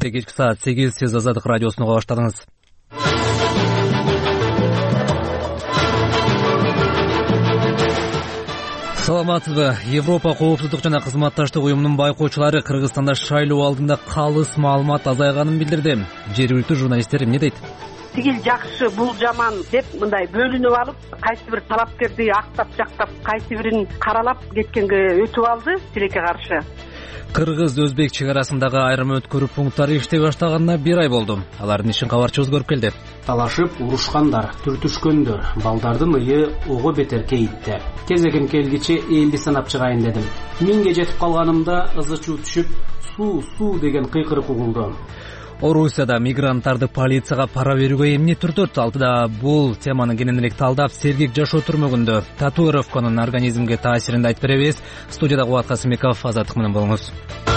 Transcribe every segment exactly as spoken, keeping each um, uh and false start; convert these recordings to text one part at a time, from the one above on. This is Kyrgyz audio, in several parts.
Кечки саат сегиз, сиз Азаттык радиосуна уга баштадыңыз. Саламатсызбы? Европа коопсуздук жана кызматташтык уюмунун байкоочулары Кыргызстанда шайлоо алдында калыс маалымат азайганын билдирди. Жергиликтүү журналисттер эмне дейт? Тигил жакшы, бул жаман деп мындай бөлүнүп алып, кайсы бир талапкерди актап жактап, кайсы бирин каралап кеткенге өтүп алды тилекке каршы. Кыргыз-өзбек чек арасындагы айрым өткөрүү пункттары иштей баштаганына бир ай болду. Алардын ишин кабарчыбыз көрүп келди. Талашып урушкандар, түртүшкөндөр, балдардын ыйы ого бетерке итти. Кезегим келгиче элди санап чыгайын дедим. Миңге жетип калганымда ызы чуу түшүп, суу, суу деген кыйкырык угулду. Орусияда мигранттарды полицияга пара берүүгө эмне түртөт? Алтыда бул теманы кененирээк талдап, сергек жашоо түрмөгүндө татуировканын организмге таасирин айтып беребиз. Студияда Кубат Касымбеков, Азаттык менен болуңуз.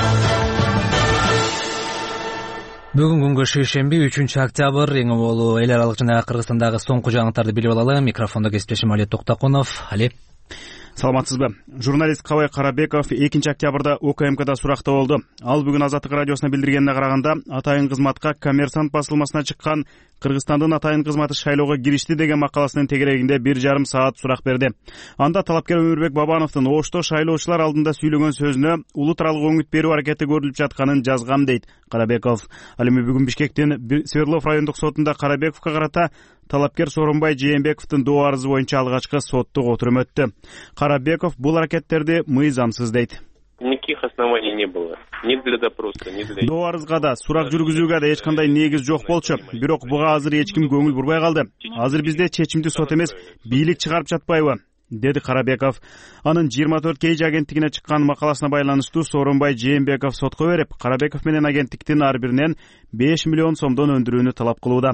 Бүгүн күнгө шейшемби, үчүнчү октябрь, эң болуу эл аралык жана Кыргызстандагы соңку жаңылыктарды билип алалы. Микрофондо кесиптешим Али Токтакунов. Али. Саламатсызбы? Журналист Кабай Карабеков экинчи октябрда О К М Кда суракта болду. Ал бүгүн Азаттык радиосуна билдиргенине караганда, атайын кызматка Коммерсант басылмасына чыккан Кыргызстандын атайын кызматы шайлоого киришти деген макаласынын тегерегинде бир жарым саат сурак берди. Анда талапкер Өмүрбек Бабановдун Ошто шайлоочулар алдында сүйлөгөн сөзүнө улут аралык өңүт берүү аракети көрүлүп жатканын жазгам дейт Карабеков. Ал эми бүгүн Бишкектин Свердлов райондук сотунда Карабековго карата талапкер Сооронбай Жээнбековдун доо арызы боюнча алгачкы соттук отурум өттү. Карабеков бул аракеттерди мыйзамсыз дейт. Никаких оснований не было. Ни для допроса, ни для... Доо арызга да, сурак жүргүзүүгө да эч кандай негиз жок болчу. Бирок буга азыр эч ким көңүл бурбай калды. Азыр бизде чечимди сот эмес, бийлик чыгарып жатпайбы? Деди Карабеков. Анын жыйырма төрт кей агенттигине чыккан макаласына байланыштуу Сооронбай Жээнбеков сотко берип, Карабеков менен агенттиктин ар биринен беш миллион сомдон өндүрүүнү талап кылууда.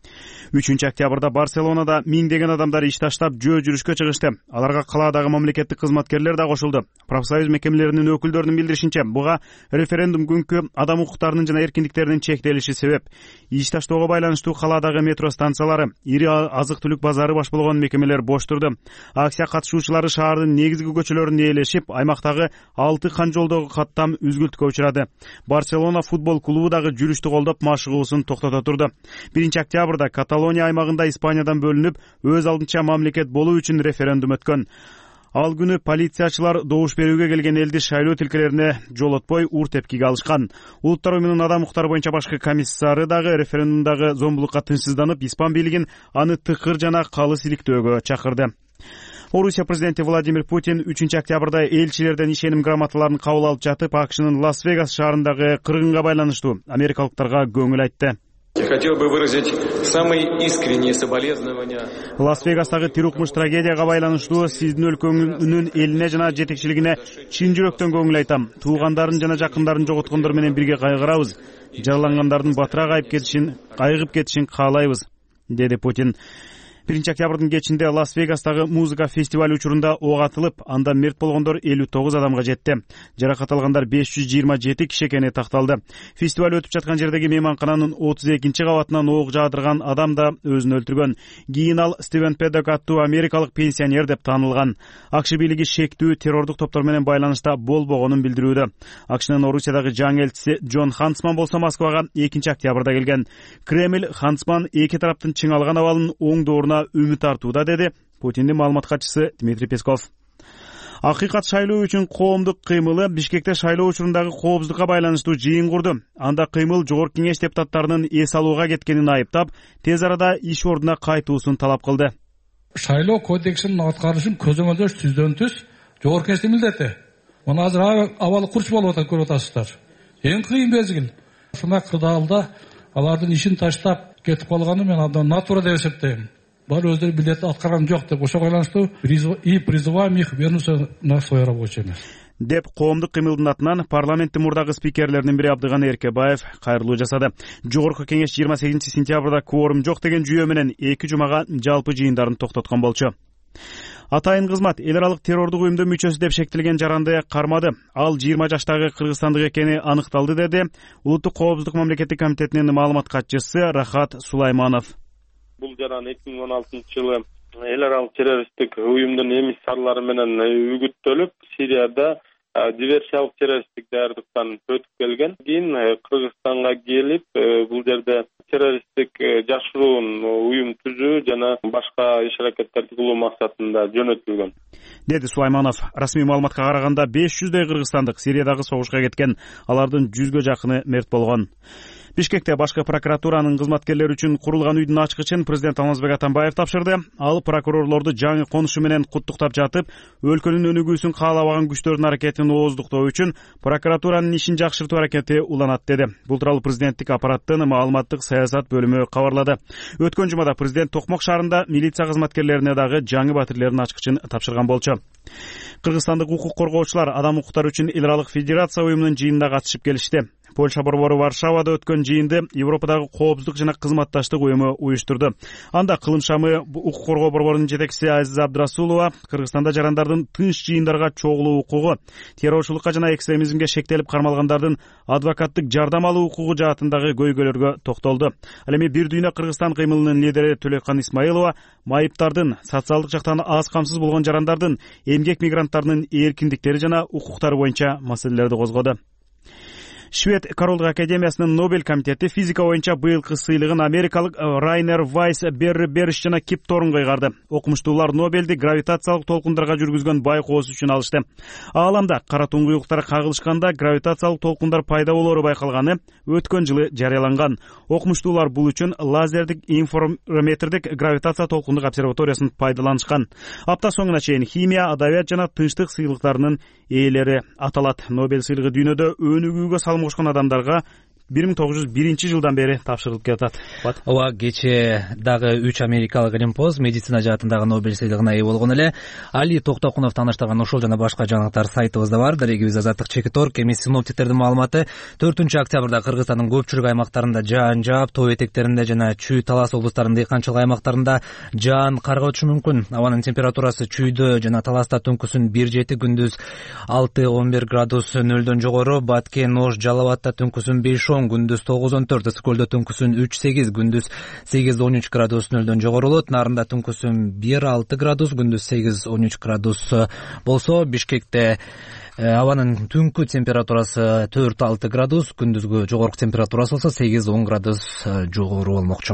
үчүнчү октябрда Барселонада миңдеген адамдар иш таштап жөө жүрүшкө чыгышты. Аларга калаадагы мамлекеттик кызматкерлер да кошулду. Профсоюз мекемелеринин өкүлдөрүнүн билдиришинче, буга референдум күнкү адам укуктарынын жана эркиндиктеринин чектелиши себеп. Иш таштоого байланыштуу калаадагы метро станциялары, ири азык-түлүк базары баш болгон мекемелер бош турду. Акция катышуучулары шаардын негизги көчөлөрүн ээлешип, аймактагы алты кан жолдогу каттам үзгүлтүккө учурады. Барселона футбол клубу дагы жүрүштү колдоп машыгуусун токтото турду. биринчи октябрда Каталония аймагында Испаниядан бөлүнүп, өз алдынча мамлекет болуу үчүн референдум өткөн. Ал күнү полициячылар добуш берүүгө келген элди шайлоо тилкелерине жолотпой ур тепкиге алышкан. Улуттар уюмунун адам укуктары боюнча башкы комиссары дагы референдумдагы зомбулукка тынчсызданып, испан бийлигин аны тыкыр жана калыс иликтөөгө чакырды. Орусия президенти Владимир Путин үчүнчү октябрда элчилерден ишеним грамоталарын кабыл алып жатып, АКШнын Лас-Вегас шаарындагы кыргынга байланыштуу америкалыктарга көңүл айтты. Я хотел бы выразить самые искренние соболезнования. Лас-Вегастагы тирукмуш трагедияга байланыштуу сиздин өлкөңүнүн элине жана жетекчилигине чын жүрөктөн көңүл айтам. Туугандарын жана жакындарын жоготкондор менен бирге кайгырабыз. Жаралангандардын батыраак айып кетишин, кайгып кетишин каалайбыз, деди Путин. биринчи октябрдын кечинде Лас-Вегастагы музыка фестиваль учурунда ок атылып, анда мерт болгондор элүү тогуз адамга жетти. Жаракат алгандар беш жүз жыйырма жети киши экени такталды. Фестиваль өтүп жаткан жердеги мейманкананын отуз экинчи кабатынан ок жаадырган адам да өзүн өлтүргөн. Кийин ал Стивен Педок аттуу америкалык пенсионер деп таанылган. АКШ бийлиги шектүү террордук топтор менен байланышта болбогонун билдирүүдө. АКШнын Орусиядагы жаңы элчиси Джон Хантсман болсо Москвага экинчи октябрда келген. Кремль Хантсман эки тараптын чыңалган абалын оң дооруна үмүт артууда, деди Путиндин маалымат катчысы Дмитрий Песков. Акыйкат шайлоо үчүн коомдук кыймылы Бишкекте шайлоо учурундагы коопсуздукка байланыштуу жыйын курду. Анда кыймыл Жогорку Кеңеш депутаттарынын эс алууга кеткенин айыптап, тез арада иш ордуна кайтуусун талап кылды. Шайлоо кодексинин аткарылышын көзөмөлдөш түздөн түз Жогорку Кеңештин милдети. Мына азыр абалы курч болуп атат, көрүп атасыздар. Эң кыйын мезгил. Ушундай кырдаалда алардын ишин таштап кетип калганы мен абдан натура деп эсептейм. Бар өздөрү билет аткарган жок деп ошого байланыштуу и призываем их вернуться на свое рабочее место. Деп коомдук кыймылдын атынан парламенттин мурдагы спикерлеринин бири Абдыган Эркебаев кайрылуу жасады. Жогорку Кеңеш жыйырма сегизинчи сентябрда кворум жок деген жүйө менен эки жумага жалпы жыйындарын токтоткон болчу. Атайын кызмат эл аралык террордук уюмдун мүчөсү деп шектелген Жарандыя кармады. Ал жыйырма жаштагы кыргызстандык экени аныкталды, деди Улуттук коопсуздук мамлекеттик комитетинин маалымат катчысы Рахат Сулайманов. Бул жаран эки миң он алтынчы жылы эл аралык террористтик уюмдун эмиссарлары менен үгүттөлүп, Сирияда диверсиялык террористтик даярдыктан өтүп келген. Кийин Кыргызстанга келип, бул жерде террористтик жашыруун уюм түзүү жана башка иш-аракеттерди кылуу максатында жөнөтүлгөн, деди Сулайманов. Расмий маалыматка караганда беш жүздөй кыргызстандык Сириядагы согушка кеткен, алардын жүзгө жакыны мерт болгон. Бишкекте башкы прокуратуранын кызматкерлери үчүн курулган үйдүн ачкычын президент Алмазбек Атамбаев тапшырды. Ал прокурорлорду жаңы конушу менен куттуктап жатып, өлкөнүн өнүгүүсүн каалабаган күчтөрдүн аракетин ооздуктоо үчүн прокуратуранын ишин жакшыртуу аракети уланат деди. Бул тууралуу президенттик аппараттын маалыматтык саясат бөлүмү кабарлады. Өткөн жумада президент Токмок шаарында милиция кызматкерлерине дагы жаңы батирлердин ачкычын тапшырган болчу. Кыргызстандык укук коргоочулар адам укуктары үчүн эл аралык федерация уюмунун жыйынына катышып келишти. Польша борбору Варшавада өткөн жыйынды Европадагы коопсуздук жана кызматташтык уюму уюштурду. Анда кылым шамы укук коргоо борборунун жетекчиси Азиза Абдрасулова Кыргызстанда жарандардын тынч жыйындарга чогулуу укугу, террорчулукка жана экстремизмге шектелип кармалгандардын адвокаттык жардам алуу укугу жаатындагы көйгөйлөргө токтолду. Ал эми Бир дүйнө Кыргызстан кыймылынын лидери Төлөккан Исмаилова майыптардын, социалдык жактан аз камсыз болгон жарандардын, эмгек мигранттарынын эркиндиктери жана укуктары боюнча маселелерди козгоду. Швед Королдук академиясынын Нобель комитети физика боюнча быйылкы сыйлыгын америкалык Райнер Вайс Берри Бериш жана Кип Торнго ыйгарды. Окумуштуулар Нобелди гравитациялык толкундарга жүргүзгөн байкоосу үчүн алышты. Ааламда кара туңгуюктар кагылышканда гравитациялык толкундар пайда болоору байкалганы өткөн жылы жарыяланган. Окумуштуулар бул үчүн лазердик информетрдик гравитация толкундук обсерваториясын пайдаланышкан. Апта соңуна чейин химия, адабият жана тынчтык сыйлыктарынын ээлери аталат. Нобель сыйлыгы дүйнөдө өнүгүүгө салым кошкон адамдарга бир миң тогуз жүз биринчи жылдан бери тапшырылып келатат. Ооба, кече дагы үч америкалык илимпоз медицина жаатындагы Нобель сыйлыгына ээ болгон эле. Али Токтокунов тааныштырган ошол жана башка жаңылыктар сайтыбызда бар. Дарегибиз Азаттык Чекитор. Эми синоптиктердин маалыматы төртүнчү октябрда Кыргызстандын көпчүлүк аймактарында жаан жаап, тоо этектеринде жана Чүй Талас облустарынын дыйканчылык аймактарында жаан карга өтүшү мүмкүн. Абанын температурасы Чүйдө жана Таласта түнкүсүн бир жети, күндүз алты он бир градус нөлдөн жогору, Баткен, Ош, Жалал абадта түнкүсүн беш он, күндүз тогуз он төрт, Ысыкөлдө түнкүсүн үч сегиз, күндүз сегиз он үч градус нөлдөн жогору болот. Нарында түнкүсүн бир алты градус, күндүз сегиз он үч градус болсо, Бишкекте абанын түнкү температурасы төрт алты градус, күндүзгү жогорку температурасы болсо сегиз он градус жогору болмокчу.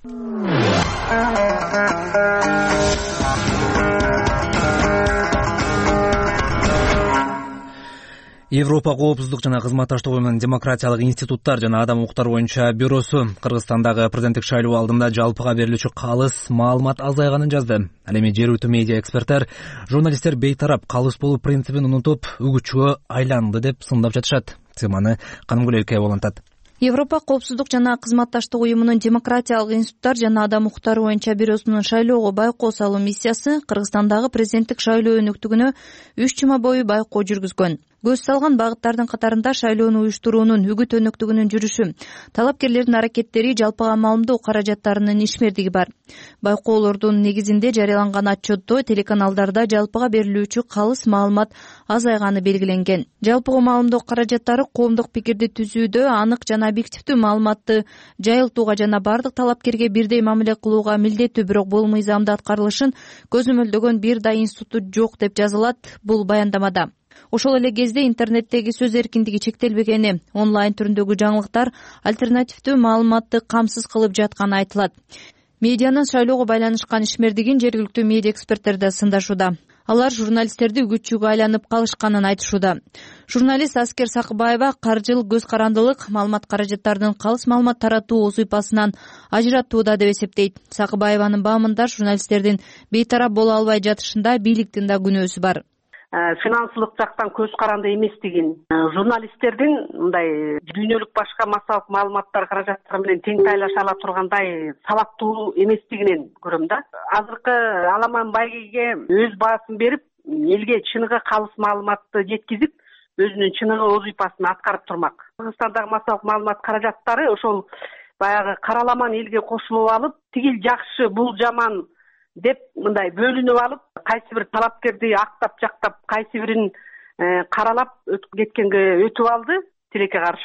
Европа коопсуздук жана кызматташтык уюмунун демократиялык институттар жана адам укуктары боюнча бюросу Кыргызстандагы президенттик шайлоо алдында жалпыга берилүүчү калыс маалымат азайганын жазды. Ал эми жергиликтүү медиа эксперттер журналисттер бейтарап калыс болуу принцибин унутуп, үгүтчүгө айланды деп сындап жатышат. Теманы Канымгүл Элкеева улантат. Европа коопсуздук жана кызматташтык уюмунун демократиялык институттар жана адам укуктары боюнча бюросунун шайлоого байкоо салуу миссиясы Кыргызстандагы президенттик шайлоо өнүктүгүнө үч жума бою байкоо жүргүзгөн. Көз салган багыттардын катарында шайлоону уюштуруунун үгүт өнүктүгүнүн жүрүшү, талапкерлердин аракеттери, жалпыга маалымдоо каражаттарынын ишмердиги бар. Байкоолордун негизинде жарыяланган отчетто телеканалдарда жалпыга берилүүчү калыс маалымат азайганы белгиленген. Жалпыга маалымдоо каражаттары коомдук пикирди түзүүдө анык жана объективдүү маалыматты жайылтууга жана бардык талапкерге бирдей мамиле кылууга милдеттүү, бирок бул мыйзамда аткарылышын көзөмөлдөгөн бир да институт жок деп жазылат бул баяндамада. Ошол эле кезде интернеттеги сөз эркиндиги чектелбегени, онлайн түрүндөгү жаңылыктар альтернативдүү маалыматты камсыз кылып жатканы айтылат. Медианын шайлоого байланышкан ишмердигин жергиликтүү медиа эксперттер да сындашууда. Алар журналисттерди үгүтчүгө айланып калышканын айтышууда. Журналист Аскер Сакыбаева каржылык көз карандылык маалымат каражаттарынын калыс маалымат таратуу оз уйпасынан ажыраттууда деп эсептейт. Сакыбаеванын баамында журналисттердин бейтарап боло албай жатышында бийликтин да күнөөсү бар. Финансылык жактан көз каранды эместигин, журналисттердин мындай дүйнөлүк башка массалык маалыматтар каражаттары менен тең тайлаша ала тургандай сабактуу эместигинен көрөм да. Азыркы аламан байгеге өз баасын берип, элге чыныгы калыс маалыматты жеткизип, өзүнүн чыныгы оз уйпасын аткарып турмак. Кыргызстандагы массалык маалымат каражаттары ошол баягы караламан элге кошулуп алып, тигил жакшы, бул жаман деп мындай бөлүнүп алып, кайсы бир талапкерди актап жактап, кайсы бирин каралап кеткенге өтүп алды тилекке каршы.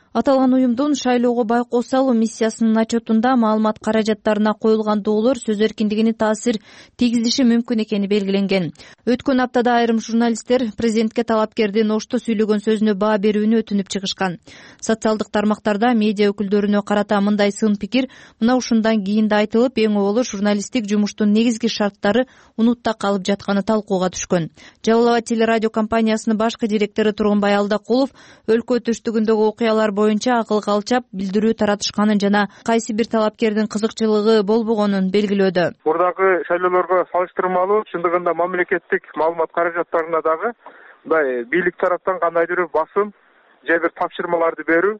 Аталган уюмдун шайлоого байкоо салуу миссиясынын отчетунда маалымат каражаттарына коюлган доолор сөз эркиндигине таасир тийгизиши мүмкүн экени белгиленген. Өткөн аптада айрым журналисттер президентке талапкердин ошто сүйлөгөн сөзүнө баа берүүнү өтүнүп чыгышкан. Социалдык тармактарда медиа өкүлдөрүнө карата мындай сын пикир мына ушундан кийин да айтылып, эң оболу журналисттик жумуштун негизги шарттары унутта калып жатканы талкууга түшкөн. Жалал Абад телерадио компаниясынын башкы директору Тургунбай Алдакулов өлкө түштүгүндөгү окуялар боюнча акылга алчап билдирүү таратышканын жана кайсы бир талапкердин кызыкчылыгы болбогонун белгилөөдө. Мурдагы шайлоолорго салыштырмалуу чындыгында мамлекеттик маалымат каражаттарына дагы мындай бийлик тараптан кандайдыр бир басым же бир тапшырмаларды берүү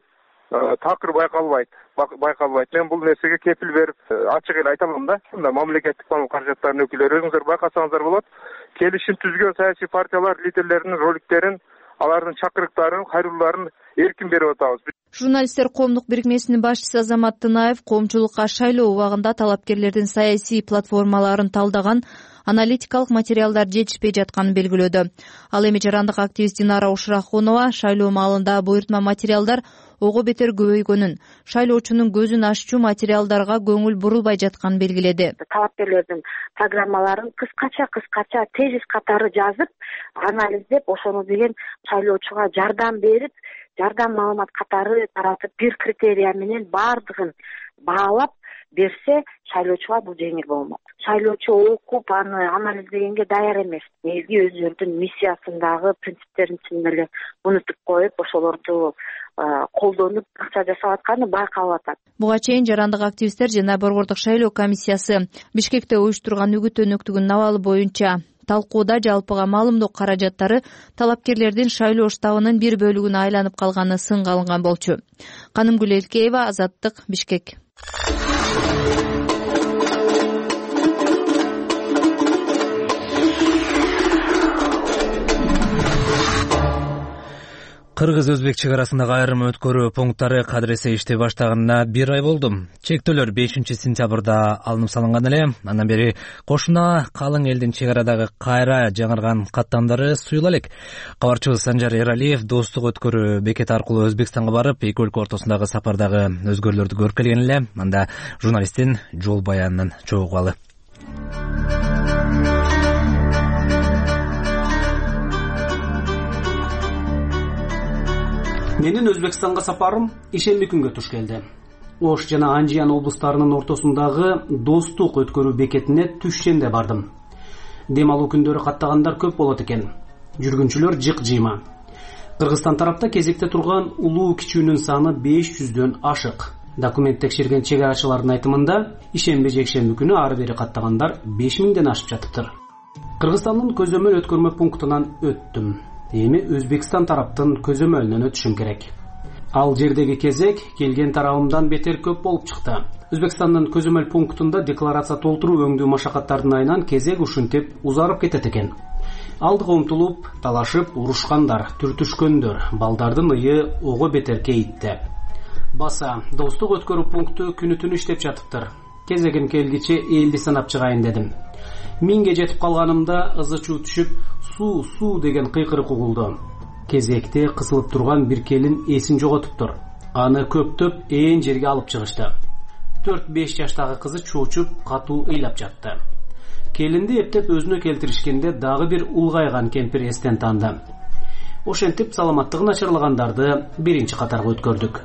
такыр байкалбайт байкалбайт Мен бул нерсеге кепил берип ачык эле айта алам да. Мындай мамлекеттик маалымат каражаттарынын өкүлдөрү өзүңүздөр байкасаңыздар болот. Келишим түзгөн саясий партиялар лидерлеринин роликтерин, алардын чакырыктарын, кайрылууларын эркин берип атабыз. Журналисттер коомдук бирикмесинин башчысы Азамат Тынаев коомчулукка шайлоо убагында талапкерлердин саясий платформаларын талдаган аналитикалык материалдар жетишпей жатканын белгилөөдө. Ал эми жарандык активист Динара Ушрахунова шайлоо маалында буйртма материалдар ого бетер көбөйгөнүн, шайлоочунун көзүн аччу материалдарга көңүл бурулбай жатканын белгиледи. Талапкерлердин программаларын кыскача кыскача тезис катары жазып, анализдеп, ошону деген шайлоочуга жардам берип, жардам маалымат катары таратып, бир критерия менен баардыгын баалап берсе, шайлоочуга бул жеңил болмок. Шайлоочу окуп, аны анализдегенге даяр эмес. Негизги өздөрүнүн миссиясындагы принциптерин чын эле унутуп коюп, ошолорду колдонуп акча жасап атканы байкалып атат. Буга чейин жарандык активисттер жана Борбордук шайлоо комиссиясы Бишкекте уюштурган үгүт өнөктүгүнүн абалы боюнча талкууда жалпыга маалымдоо каражаттары талапкерлердин шайлоо штабынын бир бөлүгүнө айланып калганы сынга алынган болчу. Канымгүл Элкеева, Азаттык, Бишкек. Кыргыз-Өзбек чек арасындагы айрым өткөрүү пункттары кадыресе иштей баштаганына бир ай болду. Чектөөлөр бешинчи сентябрда алынып салынган эле. Андан бери кошуна калың элдин чек арадагы кайра жаңырган каттамдары суюла элек. Кабарчыбыз Санжар Эралиев достук өткөрүү бекети аркылуу Өзбекстанга барып, эки өлкө ортосундагы сапардагы өзгөрүүлөрдү көрүп келген эле. Анда журналисттин жол баянын чогугалы. Менин Өзбекстанга сапарым ишемби күнгө туш келди. Ош жана Анжиян облустарынын ортосундагы достук өткөрүү бекетине түшченде бардым. Дем алуу күндөрү каттагандар көп болот экен. Жүргүнчүлөр жык-жыйма. Кыргызстан тарапта кезекте турган улуу кичүүнүн саны беш жүздөн ашык. Документ текшерген чек арачылардын айтымында ишемби жекшемби күнү ары бери каттагандар беш миңден ашып жатыптыр. Кыргызстандын көзөмөл өткөрмө пунктунан өттүм. Эми Өзбекстан тараптын көзөмөлүнөн өтүшүм керек. Ал жердеги кезек келген тарабымдан бетер көп болуп чыкты. Өзбекстандын көзөмөл пунктунда декларация толтуруу өңдүү машакаттардын айынан кезек ушинтип узарып кетет экен. Алдыга умтулуп, талашып, урушкандар, түртүшкөндөр, балдардын ыйы ого бетер кейитти. Баса, достук өткөрүү пункту күнү түнү иштеп жатыптыр. Кезегим келгиче элди санап чыгайын дедим. Миңге жетип калганымда ызы-чуу түшүп, суу суу деген кыйкырык угулду. Кезекте кысылып турган бир келин эсин жоготуптур. Аны көптөп ээн жерге алып чыгышты. төрт беш жаштагы кызы чоочуп, катуу ыйлап жатты. Келинди эптеп өзүнө келтиришкенде дагы бир улгайган кемпир эстен таанды. Ошентип саламаттыгы начарлагандарды биринчи катарга өткөрдүк.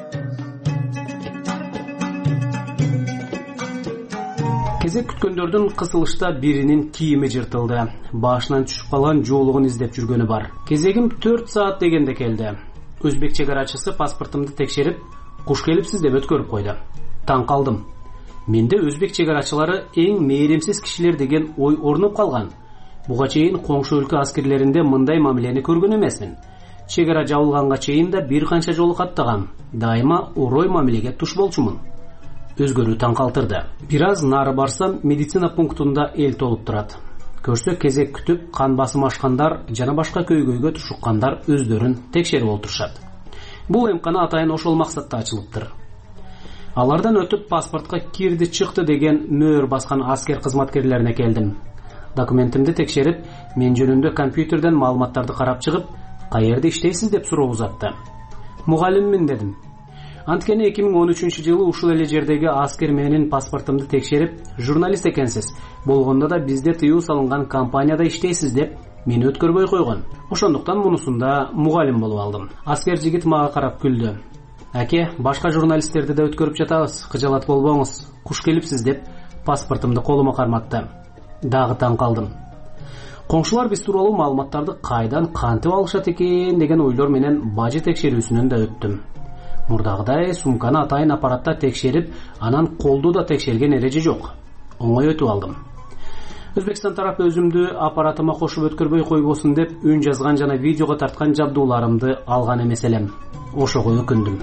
Кезек күткөндөрдүн кысылышта биринин кийими жыртылды. Башынан түшүп калган жоолугун издеп жүргөнү бар. Кезегим төрт саат дегенде келди. Өзбек чек арачысы паспортумду текшерип, куш келипсиз деп өткөрүп койду. Таң калдым. Менде өзбек чек арачылары эң мээримсиз кишилер деген ой орнуп калган. Буга чейин коңшу өлкө аскерлеринде мындай мамилени көргөн эмесмин. Чек ара жабылганга чейин да бир канча жолу каттагам. Дайыма орой мамилеге туш болчумун. Өзгөрүү таң калтырды. Бир аз нары барсам, медицина пунктунда эл толуп турат. Көрсө кезек күтүп, кан басым ашкандар жана башка көйгөйгө тушуккандар өздөрүн текшерип отурушат. Бул эмкана атайын ошол максатта ачылыптыр. Алардан өтүп паспортко кирди чыкты деген мөөр баскан аскер кызматкерлерине келдим. Документимди текшерип, мен жөнүндө компьютерден маалыматтарды карап чыгып, каерде иштейсиз деп суроо узатты. Мугалиммин дедим. Анткени эки миң он үчүнчү жылы ушул эле жердеги аскер менин паспортумду текшерип, журналист экенсиз, болгондо да бизде тыюу салынган компанияда иштейсиз деп мени өткөрбөй койгон. Ошондуктан мунусунда мугалим болуп алдым. Аскер жигит мага карап күлдү. Аке, башка журналисттерди да өткөрүп жатабыз, кыжалат болбоңуз. Куш келипсиз деп паспортумду колума карматты. Дагы таң калдым. Коңшулар биз тууралуу маалыматтарды кайдан кантип алышат экен деген ойлор менен бажы текшерүүсүнөн да өттүм. Мурдагыдай сумканы атайын аппаратта текшерип, анан колду да текшерген эреже жок. Оңой өтүп алдым. Өзбекстан тарапы өзүмдү аппаратыма кошуп өткөрбөй койбосун деп үн жазган жана видеого тарткан жабдууларымды алган эмес элем. Ошого өкүндүм.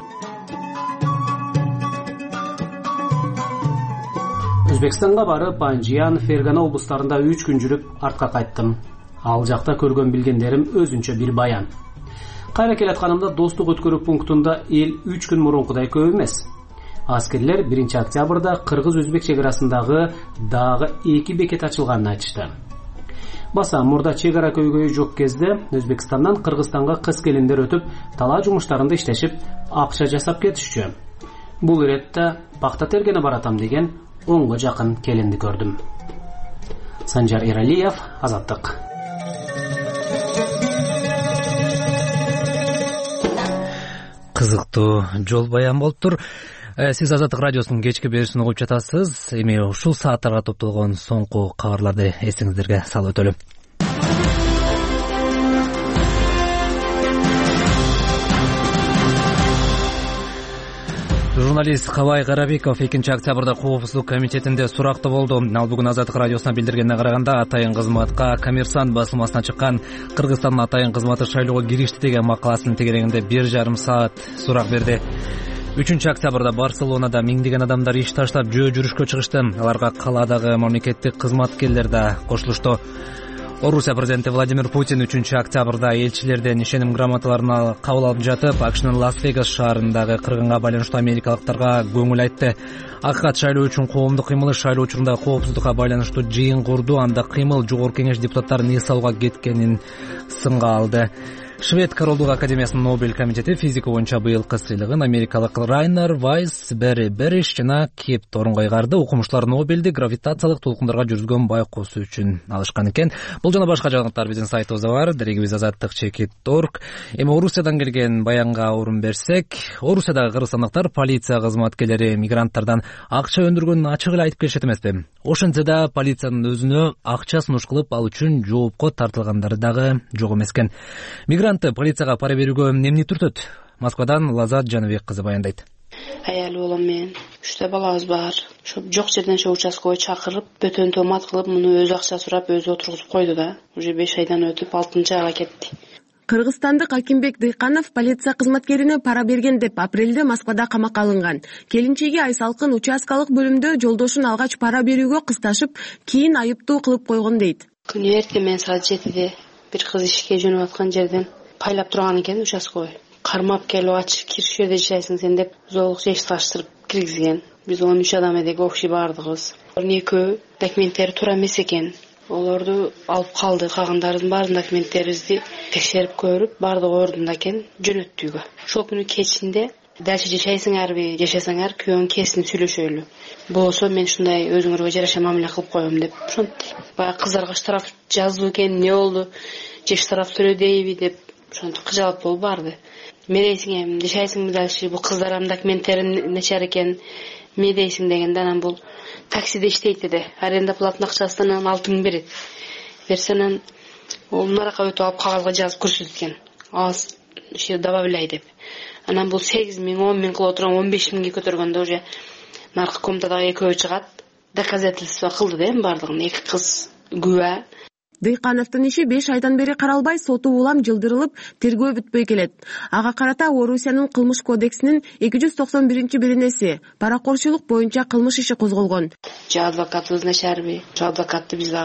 Өзбекстанга барып, Анжиян, Фергана облустарында үч күн жүрүп, артка кайттым. Ал жакта көргөн билгендерим өзүнчө бир баян. Кайра келатканымда достук өткөрүү пунктунда эл үч күн мурункудай көп эмес. Аскерлер биринчи октябрда кыргыз-өзбек чек арасындагы дагы эки бекет ачылганын айтышты. Баса мурда чек ара көйгөйү жок кезде Өзбекстандан Кыргызстанга кыз келиндер өтүп, талаа жумуштарында иштешип, акча жасап кетишчү. Бул иретте пакта тергене баратам деген онго жакын келинди көрдүм. Санжар Эралиев, Азаттык. Кызыктуу жол баян болуптур. Сиз Азаттык радиосунун кечки берүүсүн угуп жатасыз. Эми ушул сааттарга топтолгон соңку кабарларды эсиңиздерге салып өтөлүм. Журналист Кабай Карабеков экинчи октябрда Коопсуздук комитетинде суракта болду. Ал бүгүн Азаттык радиосуна билдиргенине караганда атайын кызматка Коммерсант басылмасына чыккан Кыргызстандын атайын кызматы шайлоого киришти деген макаласынын тегерегинде бир жарым саат сурак берди. үчүнчү октябрда Барселонада миңдеген адамдар иш таштап жөө жүрүшкө чыгышты. Аларга калаадагы мамлекеттик кызматкерлер да кошулушту. Орусия президенти Владимир Путин үчүнчү октябрда элчилерден ишеним грамоталарын кабыл алып жатып, АКШнын Лас-Вегас шаарындагы кыргынга байланыштуу америкалыктарга көңүл айтты. Акыйкат шайлоо үчүн коомдук кыймылы шайлоо учурунда коопсуздукка байланыштуу жыйын курду, анда кыймыл Жогорку Кеңеш депутаттарын эс алууга кеткенин сынга алды. Швед Королдук академиясынын Нобель комитети физика боюнча быйылкы сыйлыгын америкалык Райнер Вайс, Берри Берриш жана Кеп Торн кайгарды. Окумуштар Нобелди гравитациялык толкундарга жүргүзгөн байкоосу үчүн алышкан экен. Бул жана башка жаңылыктар биздин сайтыбызда бар. Дерегибиз азаттык чекит точка орг. Эми Орусиядан келген баянга орун берсек, Орусиядагы кыргызстандыктар полиция кызматкерлери мигранттардан акча өндүргөнүн ачык эле айтып келишет эмеспи? Ошентсе да полициянын өзүнө акча сунуш кылып ал үчүн жоопко тартылгандары дагы жок эмес экен. Мигрантты полицияга пара берүүгө эмне түртөт? Москвадан Лазат Жаныбек кызы баяндайт. Аял болом мен. Үчтө балабыз бар. Ошо жок жерден ошо участкага чакырып, бөтөн томат кылып, муну өзү акча сурап, өзү отургузуп койду да. Уже беш айдан өтүп, алтынчы айга кетти. Кыргызстандык Акимбек Дыйканов полиция кызматкерине пара берген деп апрелде Москвада камакка алынган. Келинчеги Айсалкын участкалык бөлүмдө жолдошун алгач пара берүүгө кысташып, кийин айыптуу кылып койгон дейт. Күнү эртең мен саат жетиде бир кыз ишке жөнөп аткан жерден пайлап турган экен участкага. Кармап келип ачып кириш жерде жашайсың сен деп зоолук жешташтырып киргизген. Биз он үч адам эдик, общий бардыгыбыз. Экөө документтери туура эмес экен. Олорду алып калды. Калгандардын баардын документтерибизди текшерип көрүп, баардыгы ордунда экен, жөнөттү үйгө. Ошол күнү кечинде дальше жашайсыңарбы, жашасаңар күйөөң кесинип сүйлөшөлү. Болсо мен ушундай өзүңөргө жараша мамиле кылып коем деп ошентти. Баягы кыздарга штраф жазуу экен, эмне болду? Же штраф төлөдейби деп ошентип кыжалат болуп барды. Медейсиң эми жашайсыңбы дальше, бул кыздарым документтери начар экен, медейсиң дегенде анан бул таксиде иштейт деди. Аренда платный акчасынан алты миң берет. Берсенен ол наракка өтүп алып кагазга жазып көрсөткөн. Аз иши добавляй деп. Анан бул сегиз миң, он миң кылып отурган он беш миңге көтөргөндө уже наркы комнатадагы экөө чыгат. Доказательство кылды да эми бардыгын. Эки кыз күбө. Дыйкановдун иши беш айдан бери каралбай, соту улам жылдырылып, тергөө бүтпөй келет. Ага карата Орусиянын кылмыш кодексинин эки жүз токсон биринчи беренеси паракорчулук боюнча кылмыш иши козголгон. Же адвокатыбыз начарбы? Же адвокатты биз дагы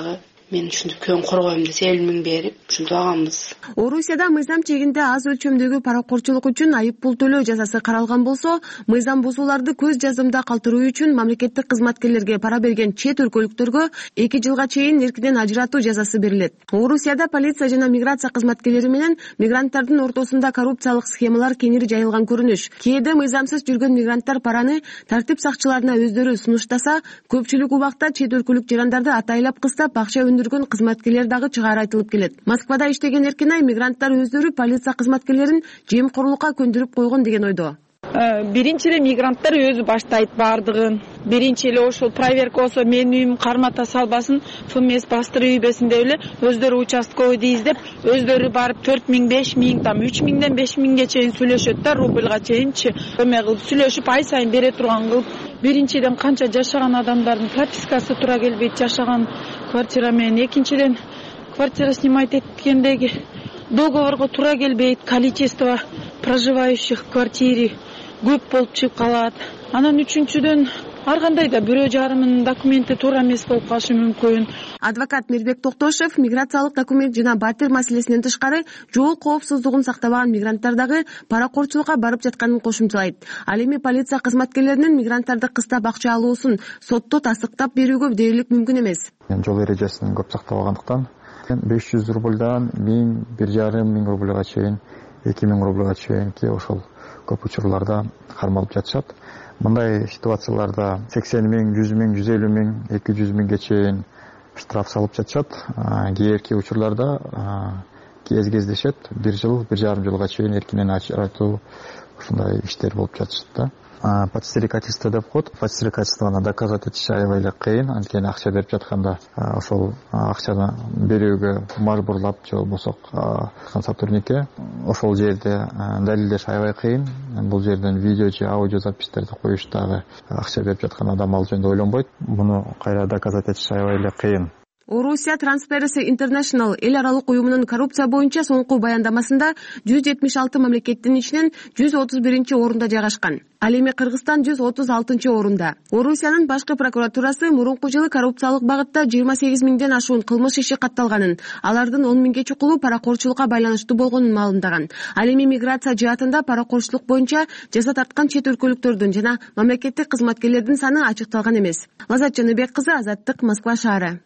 мен ушинтип күйөөм коргойм десе элүү миң берип ушинтип алганбыз. Орусияда мыйзам чегинде аз өлчөмдөгү паракорчулук үчүн айып пул төлөө жазасы каралган болсо, мыйзам бузууларды көз жазымда калтыруу үчүн мамлекеттик кызматкерлерге пара берген чет өлкөлүктөргө эки жылга чейин эркинен ажыратуу жазасы берилет. Орусияда полиция жана миграция кызматкерлери менен мигранттардын ортосунда коррупциялык схемалар кеңири жайылган көрүнүш. Кээде мыйзамсыз жүргөн мигранттар параны тартип сакчыларына өздөрү сунуштаса, көпчүлүк убакта чет өлкөлүк жарандарды атайлап кыстап акча өндүргөн кызматкерлер дагы чыгаары айтылып келет. Москвада иштеген Эркинай мигранттар өздөрү полиция кызматкерлерин жемкорлукка көндүрүп койгон деген ойдо. Биринчи эле мигранттар өзү баштайт баардыгын. Биринчи эле ошол проверка болсо менин үйүм кармата салбасын, ФМС бастырып ийбесин деп эле өздөрү участковыйды издеп, өздөрү барып төрт миң, беш миң, там үч миңден беш миңге чейин сүйлөшөт да, рубльга чейинчи. Эме кылып сүйлөшүп, ай сайын бере турган кылып, биринчиден канча жашаган адамдардын пропискасы туура келбейт, жашаган квартира менен. Экинчиден квартира снимать эткендеги договорго туура келбейт, количество проживающих в квартире көп болуп чыгып калат. Анан үчүнчүдөн ар кандай да бирөө жарымынын документи туура эмес болуп калышы мүмкүн. Адвокат Мирбек Токтошев миграциялык документ жана батир маселесинен тышкары жол коопсуздугун сактабаган мигранттар дагы паракорчулукка барып жатканын кошумчалайт. Ал эми полиция кызматкерлеринин мигранттарды кыстап акча алуусун сотто тастыктап берүүгө дээрлик мүмкүн эмес. Жол эрежесин көп сактабагандыктан беш жүз рубльдан миң, бир жарым миң рубльга чейин, эки миң рубльга чейинки ошол көп учурларда кармалып жатышат. Мындай ситуацияларда сексен миң, жүз миң, жүз элүү миң, эки жүз миңге чейин штраф салып жатышат. Кээки учурларда кез кездешет, бир жыл, бир жарым жылга чейин эркинен ажыратуу ушундай иштер болуп жатышат да. Подстрекательство деп коет. Подстрекательствону доказать этиш аябай эле кыйын. Анткени акча берип жатканда ошол акчаны берүүгө мажбурлап же болбосо сотрудникке ошол жерде далилдеш аябай кыйын. Бул жерден видео же аудио записьтерди коюш дагы акча берип жаткан адам ал жөнүндө ойлонбойт. Муну кайра доказать этиш аябай эле кыйын. Орусия Transparency International эл аралык уюмунун коррупция боюнча соңку баяндамасында жүз жетимиш алты мамлекеттин ичинен жүз отуз биринчи орунда жайгашкан. Ал эми Кыргызстан жүз отуз алтынчы орунда. Орусиянын башкы прокуратурасы мурунку жылы коррупциялык багытта жыйырма сегиз миңден ашуун кылмыш иши катталганын, алардын он миңге чукулу паракорчулукка байланыштуу болгонун маалымдаган. Ал эми миграция жаатында паракорчулук боюнча жаза тарткан чет өлкөлүктөрдүн жана мамлекеттик кызматкерлердин саны ачыкталган эмес. Лазат Жаныбек кызы, Азаттык, Москва шаары.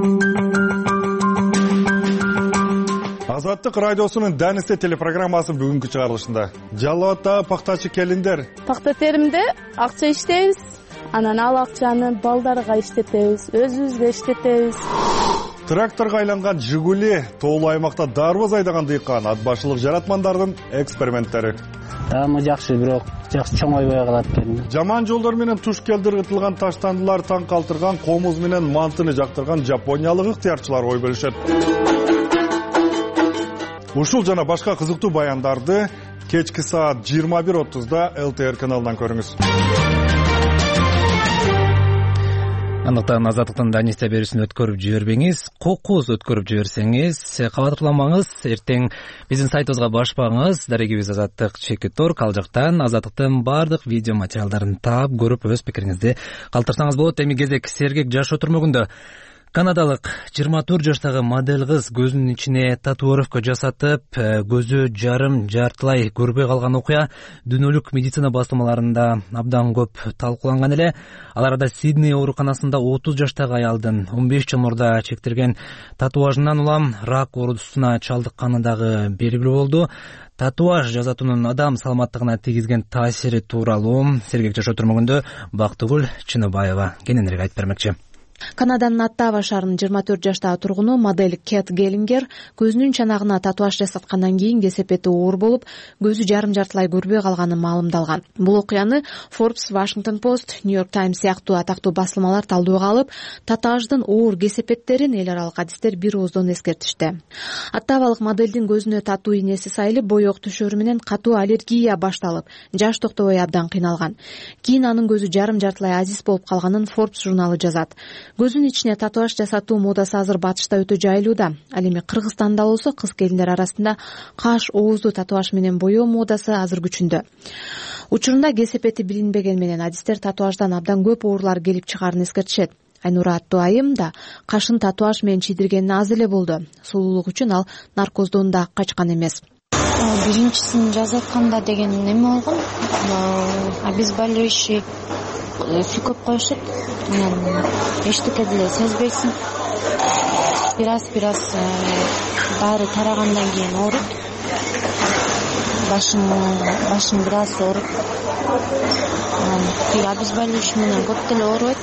Азаттык радиосунун Данисте телепрограммасы бүгүнкү чыгарылышында Жалал Абадтагы пактачы келиндер. Пакта теримде акча иштейбиз, анан ал акчаны балдарга иштетебиз, өзүбүзгө иштетебиз. Тракторго айланган Жигули, тоолуу аймакта дарбыз айдаган дыйкан, ат башылык жаратмандардын эксперименттери. Тамы жакшы, бирок жакшы чоңойбой калат экен. Жаман жолдор менен туш келдиргитилган таштандылар таң калтырган, комуз менен мантыны жактырган жапониялык ыктыярчылар ой бөлүшөт. Ушул жана башка кызыктуу баяндарды кечки саат жыйырма бир отузда эл тэ эр каналынан көрүңүз. Андыктан Азаттыктын Данисте берүүсүн өткөрүп жибербеңиз, кокуз өткөрүп жиберсеңиз, кабатырламаңыз, эртең биздин сайтыбызга башпаңыз, дарегибиз Азаттык чекит орг, ал жактан Азаттыктын баардык видео материалдарын таап, көрүп, өз пикириңизди калтырсаңыз болот. Эми кезек сергек жашоо түрмөгүндө. Канадалык жыйырма төрт жаштагы модель кыз көзүнүн ичине татуировка жасатып, көзү жарым жартылай көрбөй калган окуя дүйнөлүк медицина басылмаларында абдан көп талкууланган эле. Ал арада Сидней ооруканасында отуз жаштагы аялдын он беш жыл мурда чектирген татуажынан улам рак оорусуна чалдыкканы дагы белгилүү болду. Татуаж жасатуунун адам саламаттыгына тийгизген таасири тууралуу сергек жашоо түрмөгүндө Бактыгүл Чыныбаева кененирээк айтып бермекчи. Канаданын Оттава шаарынын жыйырма төрт жаштагы тургуну модель Кэт Геллингер көзүнүн чанагына татуаж жасаткандан кийин кесепети оор болуп, көзү жарым жартылай көрбөй калганы маалымдалган. Бул окуяны Forbes, Washington Post, New York Times сыяктуу атактуу басылмалар талдоого алып, татуаждын оор кесепеттерин эл аралык адистер бир ооздон эскертишти. Оттавалык модельдин көзүнө татуу ийнеси сайылып, боек түшөрү менен катуу аллергия башталып, жаш токтобой абдан кыйналган. Кийин анын көзү жарым жартылай азиз болуп калганын Forbes журналы жазат. Көзүнүн ичине татуаж жасатуу модасы азыр батышта өтө жайлууда. Ал эми Кыргызстанда болсо кыз келиндер арасында каш, ооздуу татуаж менен боёо модасы азыр күчүндө. Учурунда кесепети билинбеген менен адистер татуаждан абдан көп оорулар келип чыгаарын эскертишет. Айнура аттуу айым да кашын татуаж менен чийдиргени аз эле болду. Сулуулук үчүн ал наркоздон да качкан эмес. Биринчисин жазатканда деген неме болгон, обезболивающий сүйкөп коюшат, анан эчтеке деле сезбейсиң. Бир аз бир аз баары тарагандан кийин ооруйт. Башың башың бир аз ооруп. Анан тиги обезболивающий менен көп деле оорубайт.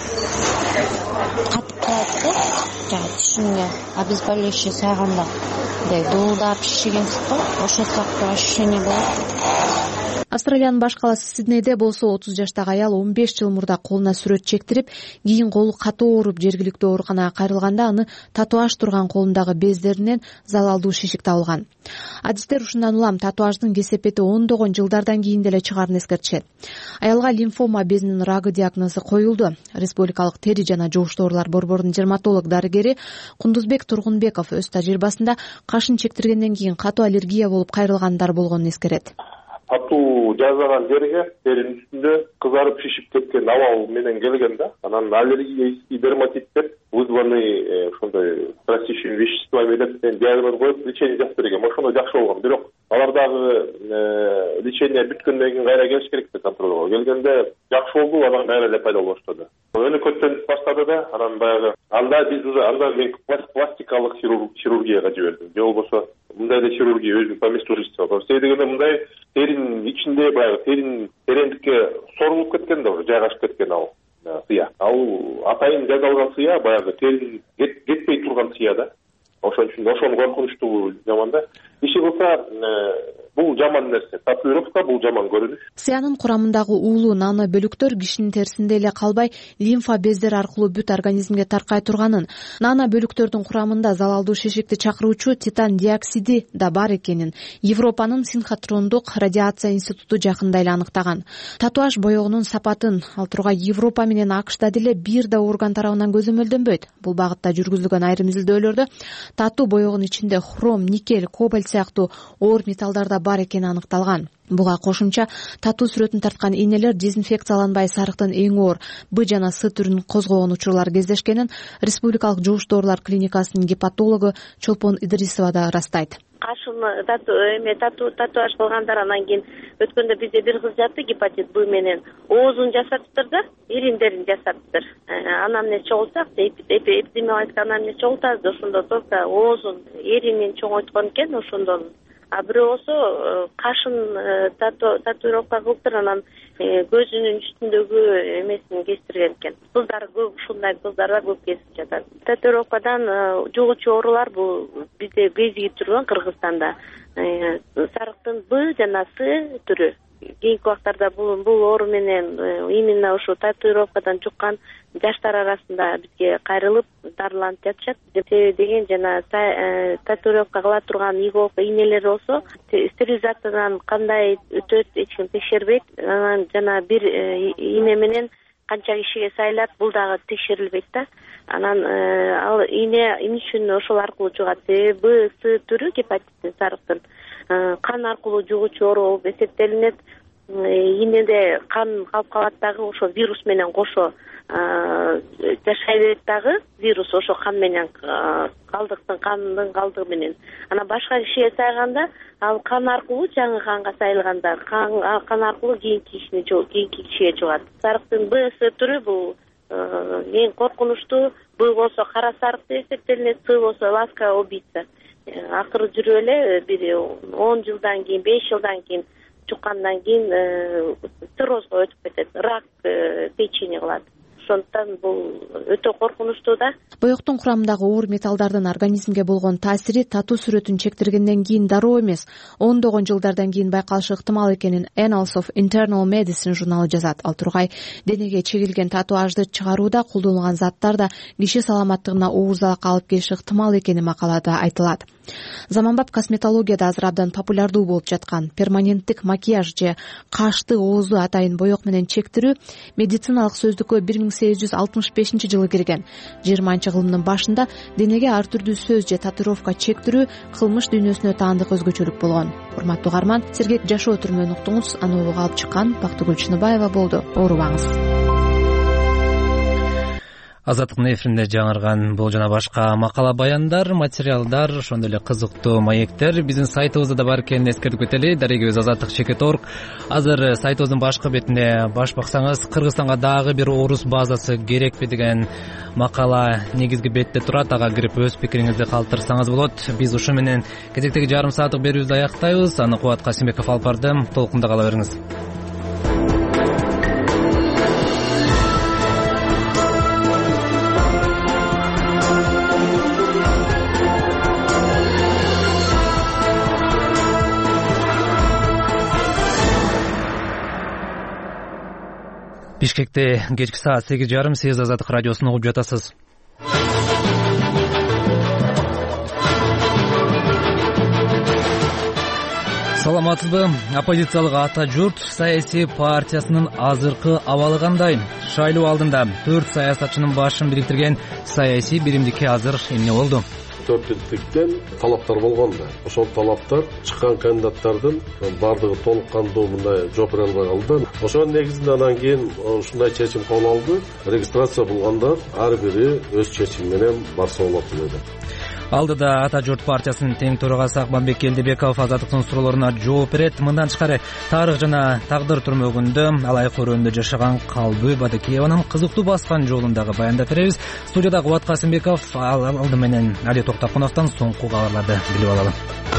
Катып калат да, жана түшүнгө обезболивающий сайганда дуулдап шишиген сыккы, ошол сыяктуу ощущение болот. Австралиянын баш калаасы Сиднейде болсо отуз жаштагы аял он беш жыл мурда колуна сүрөт чектирип, кийин колу катуу ооруп жергиликтүү ооруканага кайрылганда аны татуаж турган колундагы бездеринен залалдуу шишик табылган. Адистер ушундан улам татуаждын кесепети ондогон жылдардан кийин деле чыгаарын эскертишет. Аялга лимфома безинин рагы диагнозу коюлду. Республикалык тери жана жугуштуу оорулар борборунун дерматолог дарыгери Кундузбек Тургунбеков өз тажрыйбасында кашын чектиргенден кийин катуу аллергия болуп кайрылгандар болгонун эскерет. Татуу жазган жерге теринин үстүндө кызарып шишип кеткен абал менен келген да. Анан аллергический дерматит деп вызванный ошондой растущими веществами деп диагноз коюп лечение жасап берген. Ошондо жакшы болгон. Бирок алардагы лечение бүткөндөн кийин кайра келиш керек да контролго. Келгенде жакшы болду, анан кайра эле пайда болуп баштады. Өнөкөттөнүп баштады да, анан баягы анда биз уже анда мен пластикалык хирургияга жибердим. Же болбосо мындай эле хирургия өзүнүн по месту жительства. Себеби дегенде мындай теринин ичинде баягы теринин тереңдикке сорулуп кеткен да, уже жайгашып кеткен ал сыя. Ал атайын жасалган сыя баягы теринин кетпей турган сыя да. Ошон үчүн ошону коркунучтуу жаман да. Иши кылса бул жаман нерсе. Татуировка бул жаман көрүнүш. Сыянын курамындагы уулуу нано бөлүктөр кишинин терисинде эле калбай, лимфа бездер аркылуу бүт организмге таркай турганын, нано бөлүктөрдүн курамында залалдуу шишикти чакыруучу титан диоксиди да бар экенин Европанын синхотрондук радиация институту жакында эле аныктаган. Татуаж боёгунун сапатын ал тургай Европа менен АКШда деле бир да орган тарабынан көзөмөлдөнбөйт. Бул багытта жүргүзүлгөн айрым изилдөөлөрдө татуу боёгунун ичинде хром, никель, кобальт сыяктуу оор металлдар да бар экени аныкталган. Буга кошумча татуу сүрөтүн тарткан ийнелер дезинфекцияланбай сарыктын эң оор Б жана С түрүн козгогон учурлар кездешкенин Республикалык жугуштуу оорулар клиникасынын гепатологу Чолпон Идрисова да ырастайт. Кашыны тату эме тату татуаж кылгандар анан кийин өткөндө бизде бир кыз жатты гепатит Б менен оозун жасаптыр да, ириндерин жасаптыр. Анан эмне чогултсак, эпидемиологик анамнез чогултабыз, ошондо только оозун эринин чоңойткон экен ошондон. А бирөөсү кашын татуировка кылыптыр, анан көзүнүн үстүндөгү эмесин кестирген экен. Кыздар көп, ушундай кыздар да көп кесип жатат. Татуировкадан жугуучу оорулар бул бизде безиги турган Кыргызстанда сарыктын Б жана С түрү. Кийинки убактарда бул бул оору менен именно ошо татуировкадан жуккан жаштар арасында бизге кайрылып дарыланып жатышат. Себеби деген жана татуировка кыла турган иголка ийнелер болсо стерилизациядан кандай өтөт, эч ким текшербейт. Анан жана бир ийне менен канча кишиге сайлат, бул дагы текшерилбейт да. Анан ал ийне эмне үчүн ошол аркылуу жугат? Себеби Б, С түрү гепатиттин сарыктын кан аркылуу жугуучу оору болуп эсептелинет. Ийнеде кан калып калат дагы, ошо вирус менен кошо жашай берет дагы, вирус ошо кан менен, калдыктын кандын калдыгы менен. Анан башка кишиге сайганда ал кан аркылуу жаңы канга сайылганда кан аркылуу кийинки кишини кийинки кишиге жугат. Сарыктын Б, С түрү бул эң коркунучтуу. Б болсо кара сарык деп эсептелинет, С болсо ласковый убийца. Акыры жүрүп эле бир он жылдан кийин, беш жылдан кийин чуккандан кийин циррозго өтүп кетет, рак печени кылат. Ошондуктан бул өтө коркунучтуу да. Боёктун курамындагы оор металлдардын организмге болгон таасири татуу сүрөтүн чектиргенден кийин дароо эмес, ондогон жылдардан кийин байкалышы ыктымал экенин Annals of Internal Medicine журналы жазат. Ал тургай денеге чегилген татуажды чыгарууда колдонулган заттар да киши саламаттыгына оорузалык алып келиши ыктымал экени макалада айтылат. Заманбап косметологияда азыр абдан популярдуу болуп жаткан перманенттик макияж же кашты, оозду атайын боёк менен чектирүү медициналык сөздүккө бир миң сегиз жүз алтымыш бешинчи жылы кирген. жыйырманчы кылымдын башында денеге ар түрдүү сөз же татуировка чектирүү кылмыш дүйнөсүнө таандык өзгөчөлүк болгон. Урматтуу угарман, сергек жашоо түрмөн уктуңуз. Аны угуп алып чыккан Бактыгүл Чыныбаева болду. Оорубаңыз. Азаттыктын эфиринде жаңырган бул жана башка макала баяндар, материалдар, ошондой эле кызыктуу маектер биздин сайтыбызда да бар экенин эскертип кетели. Дарегибиз азаттык чекит точка орг. Азыр сайтыбыздын башкы бетине баш баксаңыз, Кыргызстанга дагы бир орус базасы керекпи деген макала негизги бетте турат. Ага кирип өз пикириңизди калтырсаңыз болот. Биз ушу менен кезектеги жарым сааттык берүүбүздү аяктайбыз. Аны Кубат Касимбеков алып барды. Толкунда кала бериңиз. Бишкекте кечки саат сегиз жарым, сиз Азаттык радиосун угуп жатасыз. Саламатсызбы? Оппозициялык Ата журт саясий партиясынын азыркы абалы кандай? Шайлоо алдында төрт саясатчынын башын бириктирген саясий биримдикке азыр эмне болду? Төртүнчүлүктөн талаптар болгон да. Ошол талаптар чыккан кандидаттардын бардыгы толук кандуу мындай жооп бере албай калды. Ошонун негизинде анан кийин ушундай чечим кабыл алды. Регистрация болгондор ар бири өз чечими менен барса болот деди. Алдыда Ата журт партиясынын тең төрагасы Акмамбек Келдебеков азаттыктын суроолоруна жооп берет. Мындан тышкары тарых жана тагдыр түрмөгүндө алай көрөндө жашаган Калбы Бадыкееванын кызыктуу баскан жолундагы баяндап беребиз. Студияда Кубат Касымбеков, алды менен Али Токтокуновдон соңку кабарларды билип алалы.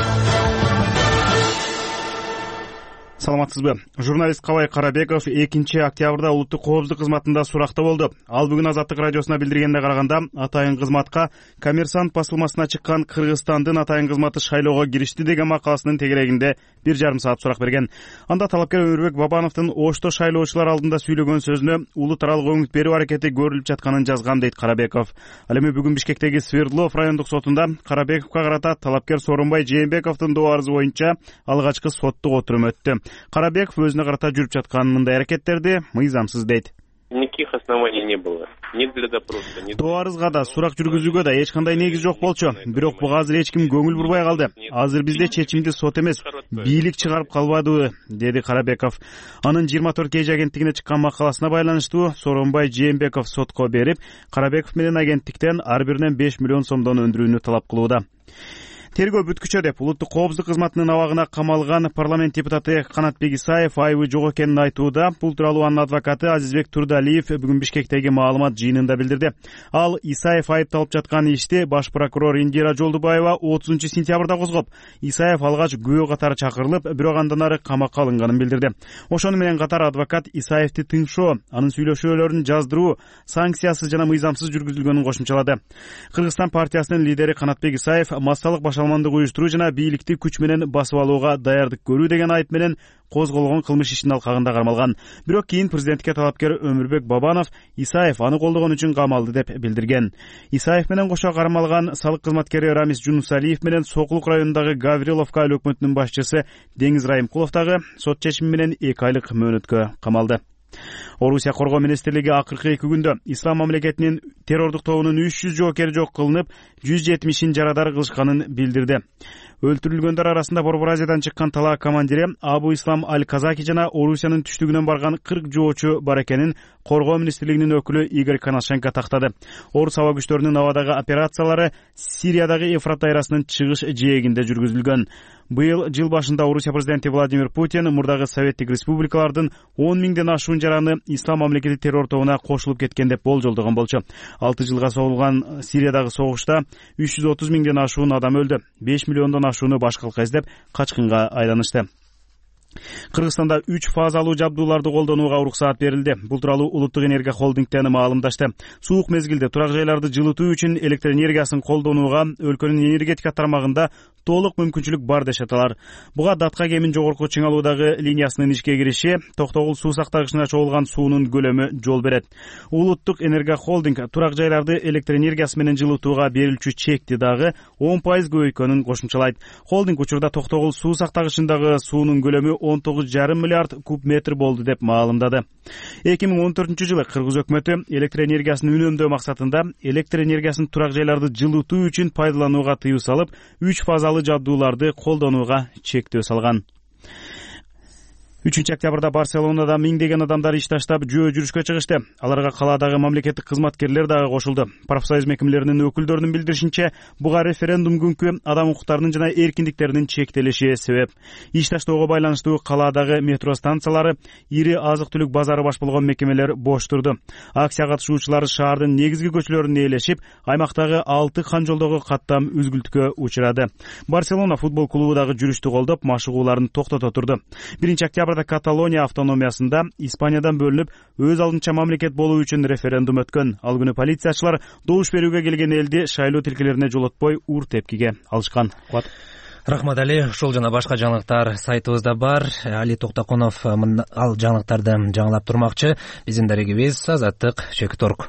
Саламатсызбы? Журналист Кабай Карабеков экинчи октябрда улуттук коопсуздук кызматында суракта болду. Ал бүгүн Азаттык радиосуна билдиргенде караганда, атайын кызматка Коммерсант басылмасына чыккан Кыргызстандын атайын кызматы шайлоого киришти деген макаласынын тегерегинде бир жарым саат сурак берген. Анда талапкер Өмүрбек Бабановдун Ошто шайлоочулар алдында сүйлөгөн сөзүнө улут аралык өңүт берүү аракети көрүлүп жатканын жазган дейт Карабеков. Ал эми бүгүн Бишкектеги Свердлов райондук сотунда Карабековго карата талапкер Сооронбай Жээнбековдун доо арызы боюнча алгачкы соттук отурум өттү. Карабеков өзүнө карата жүрүп жаткан мындай аракеттерди мыйзамсыз дейт. Никаких оснований не было. Ни для допроса, ни доо арызга да, сурак жүргүзүүгө да эч кандай негиз жок болчу. Бирок буга азыр эч ким көңүл бурбай калды. Азыр бизде чечимди сот эмес, бийлик чыгарып калбадыбы, деди Карабеков. Анын жыйырма төрт кей агенттигине чыккан макаласына байланыштуу Сооронбай Жээнбеков сотко берип, Карабеков менен агенттиктен ар биринен беш миллион сомдон өндүрүүнү талап кылууда. Тергөө бүткүчө деп улуттук коопсуздук кызматынын абагына камалган парламент депутаты Канатбек Исаев айыбы жок экенин айтууда. Бул тууралуу анын адвокаты Азизбек Турдалиев бүгүн Бишкектеги маалымат жыйынында билдирди. Ал Исаев айыпталып жаткан ишти баш прокурор Индира Жолдубаева отузунчу сентябрда козгоп, Исаев алгач күбө катары чакырылып, бирок андан ары камакка алынганын билдирди. Ошону менен катар адвокат Исаевди тыңшоо, анын сүйлөшүүлөрүн жаздыруу санкциясыз жана мыйзамсыз жүргүзүлгөнүн кошумчалады. Кыргызстан партиясынын лидери Канатбек Исаев массалык башалмандык уюштуруу жана бийликти күч менен басып алууга даярдык көрүү деген айып менен козголгон кылмыш ишинин алкагында кармалган. Бирок кийин президентке талапкер Өмүрбек Бабанов Исаев аны колдогон үчүн камалды деп билдирген. Исаев менен кошо кармалган салык кызматкери Рамис Жунусалиев менен Сокулук районундагы Гавриловка өлкө өкмөтүнүн башчысы Деңиз Райымкулов дагы сот чечими менен эки айлык мөөнөткө камалды. Орусия коргоо министрлиги акыркы эки күндө ислам мамлекетинин террордук тобунун үч жүз жоокери жок кылынып, жүз жетимишин жарадар кылышканын билдирди. Өлтүрүлгөндөр арасында Борбор Азиядан чыккан талаа командири Абу Ислам Аль-Казаки жана Орусиянын түштүгүнөн барган кырк жоочу бар экенин коргоо министрлигинин өкүлү Игорь Коношенко тактады. Орус аба күчтөрүнүн абадагы операциялары Сириядагы Эфрат дайрасынын чыгыш жээгинде жүргүзүлгөн. Быйыл жыл башында Орусия президенти Владимир Путин мурдагы советтик республикалардын он миңден ашуун жараны ислам мамлекети террор тобуна кошулуп кеткен деп болжолдогон болчу. алты жылга созулган Сириядагы согушта үч жүз отуз миңден ашуун адам өлдү. беш миллиондон ашууну баш калка издеп качкынга айланышты. Кыргызстанда үч фазалуу жабдууларды колдонууга уруксаат берилди. Бул тууралуу Улуттук энергия холдингтен маалымдашты. Суук мезгилде турак жайларды жылытуу үчүн электр энергиясын колдонууга өлкөнүн энергетика тармагында толук мүмкүнчүлүк бар дешет алар. Буга Датка кемин жогорку чыңалуудагы линиясынын ишке кириши, Токтогул суу сактагычына чогулган суунун көлөмү жол берет. Улуттук энергия холдинг турак жайларды электр энергиясы менен жылытууга берилчү чекти дагы он пайыз көбөйткөнүн кошумчалайт. Холдинг учурда Токтогул суу сактагычындагы суунун көлөмү он тогуз жарым миллиард куб метр болду деп маалымдады. эки миң он төртүнчү жылы Кыргыз өкмөтү электр энергиясын үнөмдөө максатында электр энергиясын турак жайларды жылытуу үчүн пайдаланууга тыюу салып, үч фазалуу жабдууларды колдонууга чектөө салган. үчүнчү октябрда Барселонада миңдеген адамдар иш таштап жөө жүрүшкө чыгышты. Аларга калаадагы мамлекеттик кызматкерлер дагы кошулду. Профсоюз мекемелеринин өкүлдөрүнүн билдиришинче, буга референдум күнкү адам укуктарынын жана эркиндиктеринин чектелиши себеп. Иш таштоого байланыштуу калаадагы метро станциялары, ири азык-түлүк базары баш болгон мекемелер бош турду. Акция катышуучулары шаардын негизги көчөлөрүнө ээлешип, аймактагы алты кан жолдогу каттам үзгүлтүккө учурады. Барселона футбол клубу дагы жүрүштү колдоп, машыгууларын токтото турду. биринчи октябрда Каталония автономиясында Испаниядан бөлүнүп, өз алдынча мамлекет болуу үчүн референдум өткөн. Ал күнү полициячылар добуш берүүгө келген элди шайлоо тилкелерине жолотпой ур тепкиге алышкан. Рахмат Али, ушул жана башка жаңылыктар сайтыбызда бар. Али Токтоконов ал жаңылыктарды жаңылап турмакчы. Биздин дарегибиз Азаттык Чекторг.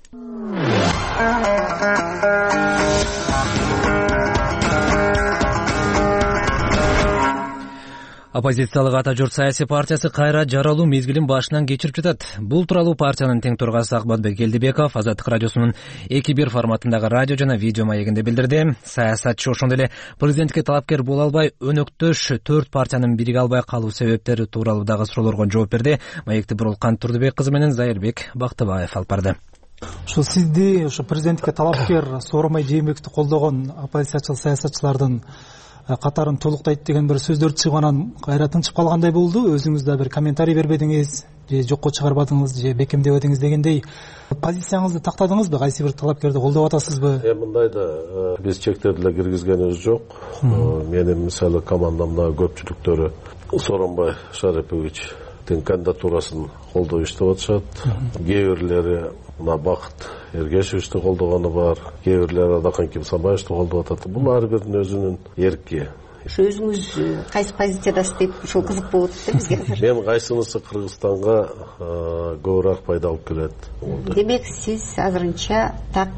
Оппозициялык Ата журт саясий партиясы кайра жаралуу мезгилин башынан кечирип жатат. Бул тууралуу партиянын тең төрагасы Акбатбек Элдибеков Азаттык радиосунун эки бир форматындагы радио жана видео маегинде билдирди. Саясатчы ошондой эле президентке талапкер боло албай, өнөктөш төрт партиянын бириге албай калуу себептери тууралуу дагы суроолорго жооп берди. Маекти Бурулкан Турдубек кызы менен Зайырбек Бактыбаев алып барды. Ошо сизди ошо президентке талапкер Сооронбай Жээнбековду колдогон оппозициячыл саясатчылардын катарын толуктайт деген бир сөздөр чыгып, анан кайра тынчып калгандай болду. Өзүңүз да бир комментарий бербедиңиз, же жокко чыгарбадыңыз, же бекемдебедиңиз дегендей. Позицияңызды тактадыңызбы? Кайсы бир талапкерди колдоп атасызбы? Эми мындай да биз чектерди эле киргизгенибиз жок. Менин мисалы командамдагы көпчүлүктөрү Сооронбай Шариповичтин кандидатурасын колдоп иштеп атышат. Кээ бирлери мына Бакыт Эргешевичти колдогону бар, кээ бирлери Адакан Кимсанбаевичти колдоп атат. Бул ар биринин өзүнүн эрки. Ошо өзүңүз кайсы позициядасыз деп ушул кызык болуп атты бизге азыр. Мен кайсынысы Кыргызстанга көбүрөөк пайда алып келет. Демек сиз азырынча так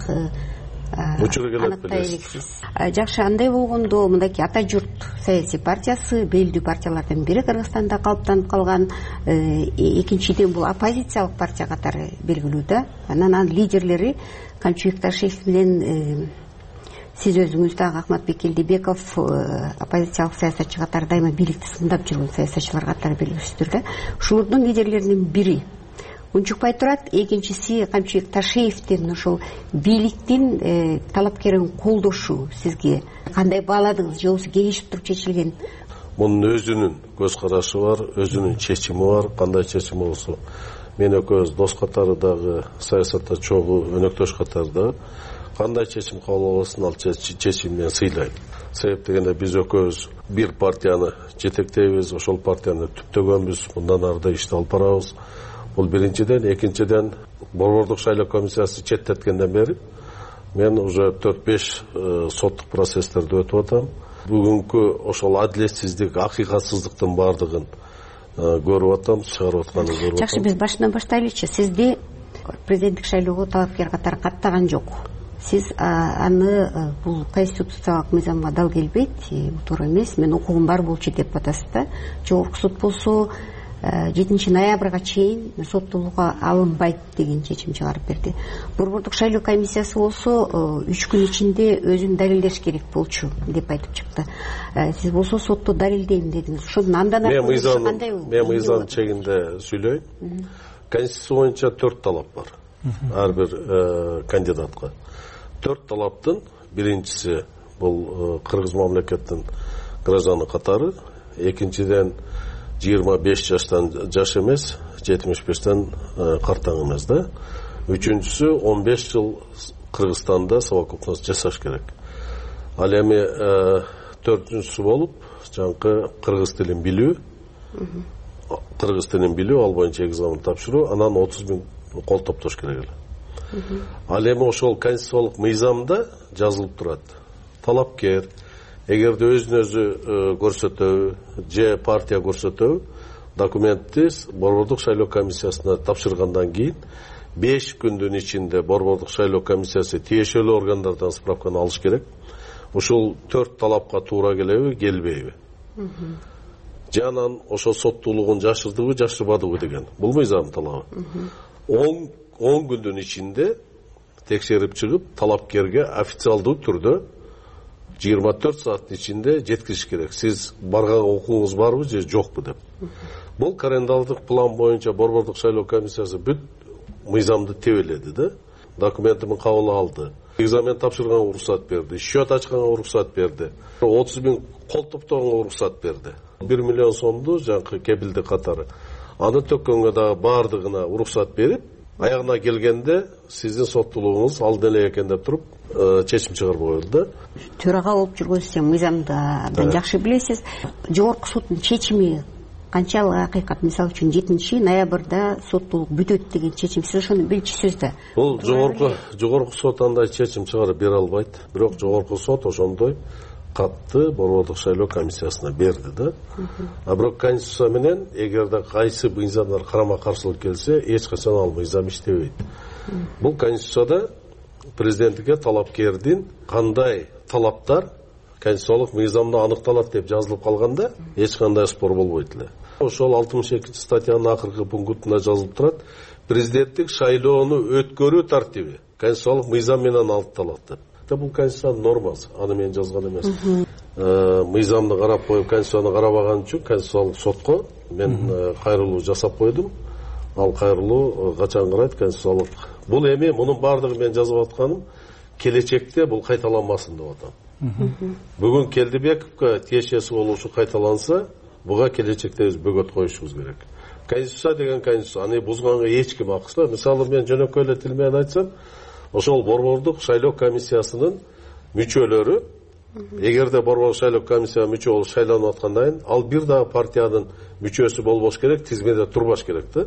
аныктай элексиз. Жакшы, андай болгондо мындайки Ата журт саясий партиясы белгилүү партиялардын бири Кыргызстанда калыптанып калган. Экинчиден бул оппозициялык партия катары белгилүү да. Анан анын лидерлери Камчыбек Ташиев менен сиз өзүңүз дагы Акматбек Элдибеков оппозициялык саясатчы катары дайыма бийликти сындап жүргөн саясатчылар катары белгилүүсүздөр да. Ушулордун лидерлеринин бири унчукпай турат, экинчиси Камчыбек Ташиевдин ошол бийликтин талапкерин колдошу сизге кандай бааладыңыз, же болбосо кеңешип туруп чечилген? Мунун өзүнүн көз карашы бар, өзүнүн чечими бар. Кандай чечим болсо, мен экөөбүз дос катары дагы, саясатта чогуу өнөктөш катары дагы кандай чечим кабыл алсын, ал чечимди мен сыйлайм. Себеп дегенде биз экөөбүз бир партияны жетектейбиз, ошол партияны түптөгөнбүз, мындан ары да иштеп алып барабыз. Бул биринчиден. Экинчиден, Борбордук шайлоо комиссиясы четтеткенден бери мен уже төрт беш соттук процесстерди өтүп атам. Бүгүнкү ошол адилетсиздик, акыйкатсыздыктын баардыгын көрүп атам, чыгарып атканын көрүп атам. Жакшы, биз башынан баштайлычы. Сизди президенттик шайлоого талапкер катары каттаган жок. Сиз аны бул конституциялык мыйзамга дал келбейт, туура эмес, мен укугум бар болчу деп атасыз да. Жогорку суд болсо жетинчи ноябрга чейин соттолууга алынбайт деген чечим чыгарып берди. Борбордук шайлоо комиссиясы болсо үч күн ичинде өзүн далилдеш керек болчу деп айтып чыкты. Сиз болсо сотто далилдейм дедиңиз. Ошондон андан ары кандай? Мен мыйзам чегинде сүйлөйм. Конституция боюнча төрт талап бар ар бир кандидатка. Төрт талаптын биринчиси бул кыргыз мамлекеттин гражданы катары, экинчиден жыйырма беш жаштан жаш эмес, жетимиш бештен картаң эмес да. Үчүнчүсү он беш жыл Кыргызстанда совокупность жасаш керек. Ал эми төртүнчүсү болуп, жанкы кыргыз тилин билүү, кыргыз тилин билүү, ал боюнча экзамен тапшыруу, анан отуз миң кол топтош керек эле. Ал эми ошол конституциялык мыйзамда жазылып турат. Талапкер эгерде өзүн өзү көрсөтөбү же партия көрсөтөбү, документти Борбордук шайлоо комиссиясына тапшыргандан кийин беш күндүн ичинде Борбордук шайлоо комиссиясы тиешелүү органдардан справканы алыш керек. Ушул төрт талапка туура келеби, келбейби? Жанан ошол соттуулугун жашырдыбы, жашырбадыбы деген. Бул мыйзам талабы. он күндүн ичинде текшерип чыгып, талапкерге официалдуу түрдө жыйырма төрт сааттын ичинде жеткириш керек. Сиз барган окууңуз барбы же жокпу деп. Бул календардык план боюнча Борбордук шайлоо комиссиясы бүт мыйзамды тебеледи да. Документин кабыл алды. Экзамен тапшырганга уруксат берди. Счет ачканга уруксат берди. отуз миң кол топтогонго уруксат берди. бир миллион сомду жанкы кепилдик катары. Аны төккөнгө дагы баардыгына уруксат берип, аягына келгенде сиздин соттуулугуңуз ал деле экен деп туруп чечим чыгарып коюлду да. Төрага болуп жүргөнсүз мыйзамды абдан жакшы билесиз. Жогорку соттун чечими канчалык акыйкат? Мисалы үчүн жетинчи ноябрда соттуулук бүтөт деген чечим, сиз ошону билчүсүз да. Бул жогорку жогорку сот андай чечим чыгарып бере албайт. Бирок жогорку сот ошондой катты Борбордук шайлоо комиссиясына берди да. А бирок конституция менен эгерде кайсы мыйзамдар карама каршылык келсе, эч качан ал мыйзам иштебейт. Бул конституцияда президентке талапкердин кандай талаптар конституциялык мыйзамда аныкталат деп жазылып калганда эч кандай спор болбойт эле. Ошол алтымыш экинчи статьянын акыркы пунктунда жазылып турат: президенттик шайлоону өткөрүү тартиби конституциялык мыйзам менен аныкталат деп. Бул конституциянын нормасы, аны мен жазган эмес. Мыйзамды карап коюп конституцияны карабаган үчүн конституциялык сотко мен кайрылуу жасап койдум. Ал кайрылуу качан карайт конституциялык. Бул эми мунун баардыгы мен жазып атканым келечекте бул кайталанбасын деп атам. Бүгүн Келдибековго тиешеси болушу кайталанса, буга келечекте биз бөгөт коюшубуз керек. Конституция деген конституция, аны бузганга эч ким акча. Мисалы мен жөнөкөй эле тил менен айтсам, ошол Борбордук шайлоо комиссиясынын мүчөлөрү, эгерде Борбордук шайлоо комиссияга мүчө болуп шайланып аткандан кийин, ал бир дагы партиянын мүчөсү болбош керек, тизмеде турбаш керек да.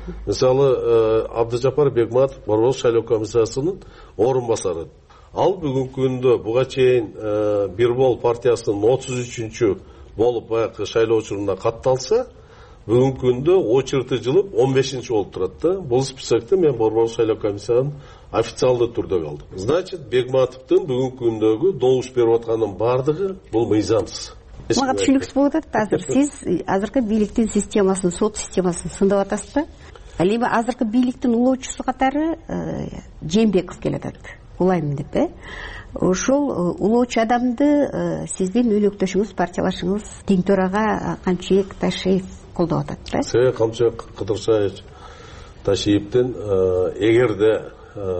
Мисалы Абдыжапар Бегматов Борбордук шайлоо комиссиясынын орун басары. Ал бүгүнкү күндө буга чейин Бирбол партиясынын отуз үчүнчү болуп баягы шайлоо учурунда катталса, бүгүнкү күндө очерти жылып он бешинчи болуп турат да. Бул списокте мен Борбордук шайлоо комиссиянын официалдуу түрдө калдым. Значит, Бегматовдун бүгүнкү күндөгү добуш берип атканын баардыгы бул мыйзамсыз. Мага түшүнүксүз болуп атат. Азыр сиз азыркы бийликтин системасын, сот системасын сындап атасыз да? Ал эми азыркы бийликтин улоочусу катары Жээнбеков келатат. Улаймын деп, э? Ошол улоочу адамды сиздин өнөктөшүңүз, партиялашыңыз тең төрага Камчыбек Ташиев колдоп атат да? Се Камчыбек Кыдыршаевич Ташиевдин эгерде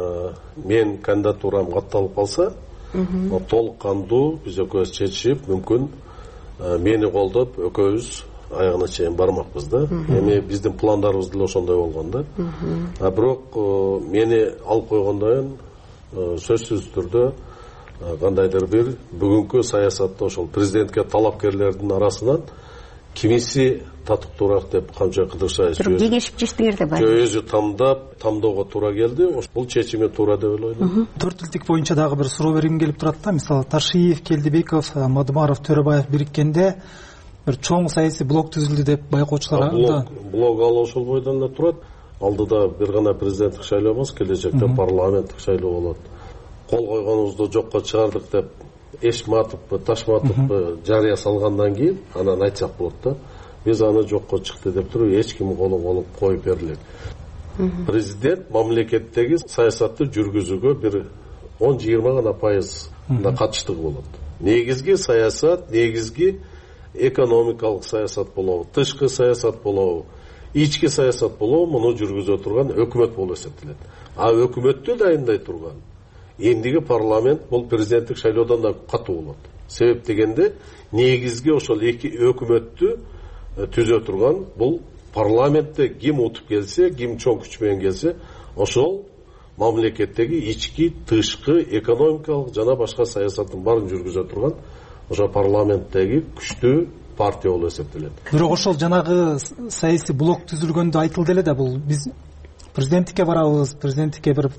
мен кандидатурам катталып калса, толук кандуу биз экөөбүз чечишип, мүмкүн мени колдоп экөөбүз аягына чейин бармакпыз да. Эми биздин пландарыбыз деле ошондой болгон да. А бирок мени алып койгондон кийин сөзсүз түрдө кандайдыр бир бүгүнкү саясатта ошол президентке талапкерлердин арасынан кимиси татыктуураак деп Камчыбек Кыдыршаевич кеңешип чечтиңер да бар. Өзү тандап, тандоого туура келди. Бул чечими туура деп ойлойм. Төрт илдик боюнча дагы бир суроо бергим келип турат да. Мисалы Ташиев, Келдибеков, Мадумаров, Төрөбаев бириккенде бир чоң саясий блок түзүлдү деп байкоочулар. Блок, блок ал ошол бойдон эле турат. Алдыда бир гана президенттик шайлоо эмес, келечекте парламенттик шайлоо болот. Кол койгонубузду жокко чыгардык деп Эшматовпу, Ташматовпу жарыя салгандан кийин анан айтсак болот да. Биз аны жокко чыкты деп туруп эч ким колу болуп коюп берилет. Президент мамлекеттеги саясатты жүргүзүүгө бир он жыйырма гана пайыз да катыштыгы болот. Негизги саясат, негизги экономикалык саясат болобу, тышкы саясат болобу, ички саясат болобу, муну жүргүзө турган өкмөт болуп эсептелет. А өкмөттү дайындай турган эндиги парламент бул президенттик шайлоодон да катуу болот. Себеп дегенде негизги ошол эки өкмөттү түзө турган бул парламентте ким утуп келсе, ким чоң күч менен келсе, ошол мамлекеттеги ички, тышкы, экономикалык жана башка саясаттын баарын жүргүзө турган ошо парламенттеги күчтүү партия болуп эсептелет. Бирок ошол жанагы саясий блок түзүлгөндө айтылды эле да, бул биз президенттикке барабыз, президенттикке бир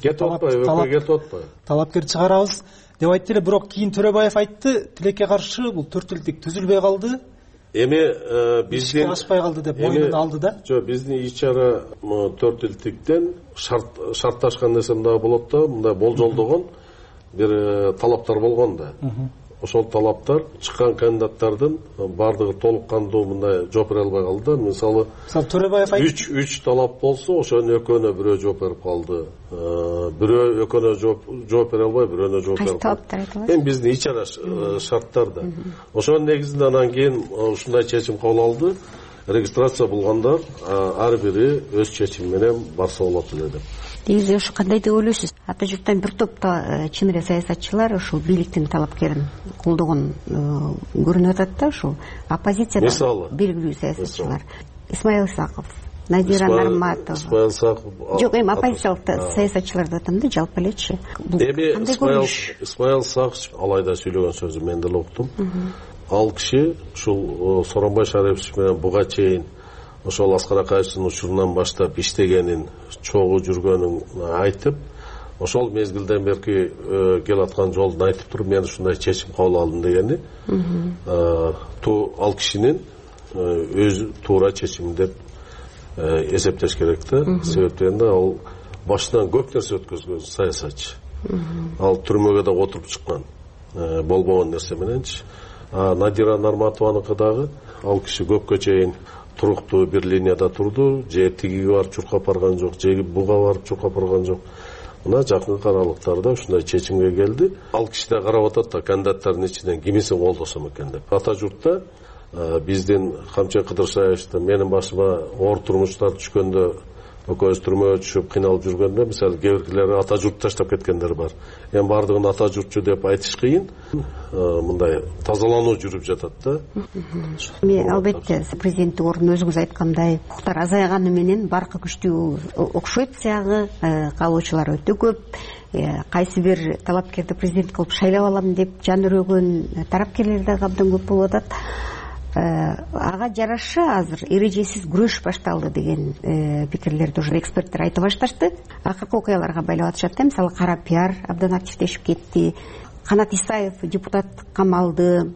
талапкер чыгарабыз деп айтты эле. Бирок кийин Төрөбаев айтты, тилекке каршы бул төрт илдик түзүлбөй калды. Эми биздин ашпай калды деп мойнуна алды да. Жок, биздин ичара төрт илдиктен шарт шартташкан нерсем дагы болот да, мындай болжолдогон бир талаптар болгон да. Ошол талаптар чыккан кандидаттардын баардыгы толук кандуу мындай жооп бере албай калды. Мисалы, Төрөбаев үч үч талап болсо, ошонун экөөнө бирөө жооп берип калды. Бирөө экөөнө жооп бере албай, бирөөнө жооп берип калды. Эми биздин ичара шарттарда. Ошонун негизинде анан кийин ушундай чечим кабыл алды. регистрация болгондар ар бири өз чечими менен барса болот эле деп. Негизи ушу кандай деп ойлойсуз? Ата журттан бир топто чын эле саясатчылар ушул бийликтин талапкерин колдогон көрүнүп атат да, ушул оппозицияда белгилүү саясатчылар. Исмаил Исаков, Надира Нарматова. Исмаил Исаков. Жок, эми оппозициялык саясатчыларды атам да, жалпы элечи. Эми Исмаил Исаков алайда сүйлөгөн сөзү мен деле уктум. Ал киши ушул Сооронбай Шарипович менен буга чейин ошол Аскар Акаевдин учурунан баштап иштегенин, чогуу жүргөнүн айтып, ошол мезгилден берки келаткан жолдун айтып туруп, мен ушундай чечим кабыл алдым дегени, ал кишинин өзү туура чечим деп эсептеш керек да. Себептен ал башынан көп нерсе өткөзгөн саясатчы. Ал түрмөгө да отуруп чыккан, болбогон нерсе мененчи. Надира Нарматованыкы дагы ал киши көпкө чейин туруктуу бир линияда турду, же тигиге барып чуркап барган жок, же буга барып чуркап барган жок. Мына жакынкы аралыктарда ушундай чечимге келди. Ал киши да карап атат да, кандидаттардын ичинен кимисин колдосом экен деп. Ата журтта биздин Камчы Кыдыршаевичтин менин башыма оор турмуштар түшкөндө, экөөбүз түрмөгө түшүп кыйналып жүргөндө, мисалы кээ биркилери ата журт таштап кеткендер бар. Эми бардыгын ата журтчу деп айтыш кыйын. Мындай тазалануу жүрүп жатат да. Эми албетте президенттик ордун өзүңүз айткандай, укуктар азайганы менен баркы күчтүү окшойт сыягы, каалоочулар өтө көп. Кайсы бир талапкерди президент кылып шайлап алам деп жан өрөгөн тарапкерлер да абдан көп болуп атат. Ага жараша азыр эрежесиз күрөш башталды деген пикирлерди уже эксперттер айта башташты. Акыркы окуяларга байлап атышат. Мисалы кара пиар абдан активдешип кетти. Канат Исаев депутаттык камалды,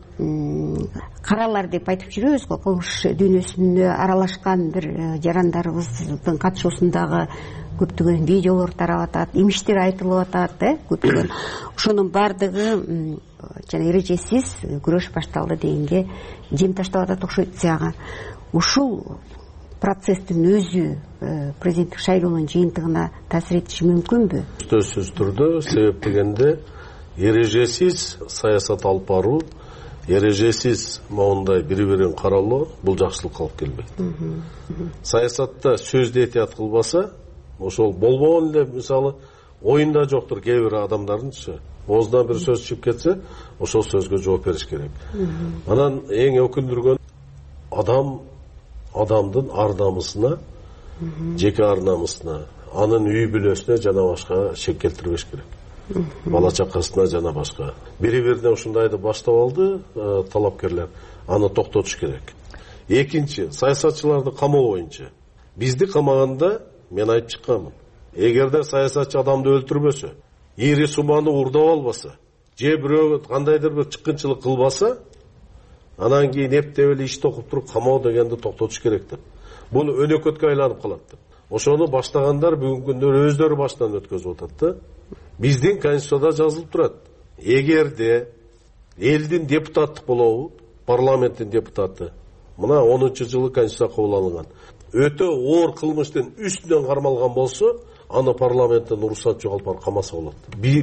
каралар деп айтып жүрөбүз го, кылмыш дүйнөсүнө аралашкан бир жарандарыбыздын катышуусундагы көптөгөн видеолор тарап атат, имиштер айтылып атат, э, көптөгөн. Ошонун бардыгы жана эрежесиз күрөш башталды дегенге жем таштап атат окшойт сыяга. Ушул процесстин өзү президенттик шайлоонун жыйынтыгына таасир этиши мүмкүнбү? Сөзсүз түрдө, себеп дегенде эрежесиз саясат алып баруу, эрежесиз моундай бири-бирин каралоо бул жакшылыкка алып келбейт. Саясатта сөздү этият кылбаса, ошол болбогон эле, мисалы оюнда жоктур кээ бир адамдардынчы. Оозунан бир сөз чыгып кетсе, ошол сөзгө жооп бериш керек. Анан эң өкүндүргөн адам адамдын ар намысына, жеке ар намысына, анын үй бүлөсүнө жана башка шек келтирбеш керек. Бала чакасына жана башка. Бири-бирине ушундайды баштап алды талапкерлер. Аны токтотуш керек. Экинчи, саясатчыларды камоо боюнча. Бизди камаганда мен айтып чыкканмын. Эгерде саясатчы адамды өлтүрбөсө, ири суманы урдап албаса, же бирөө кандайдыр бир чыккынчылык кылбаса, анан кийин эптеп эле иш токуп туруп камоо дегенди токтотуш керек деп. Бул өнөкөткө айланып калат деп. Ошону баштагандар бүгүнкү күндө өздөрү баштан өткөзүп атат да. Биздин конституцияда жазылып турат. Эгерде элдин депутаттык болобу, парламенттин депутаты, мына онунчу жылы конституция кабыл алынган, өтө оор кылмыштын үстүнөн кармалган болсо, аны парламенттен уруксат жоголуп барып камаса болот.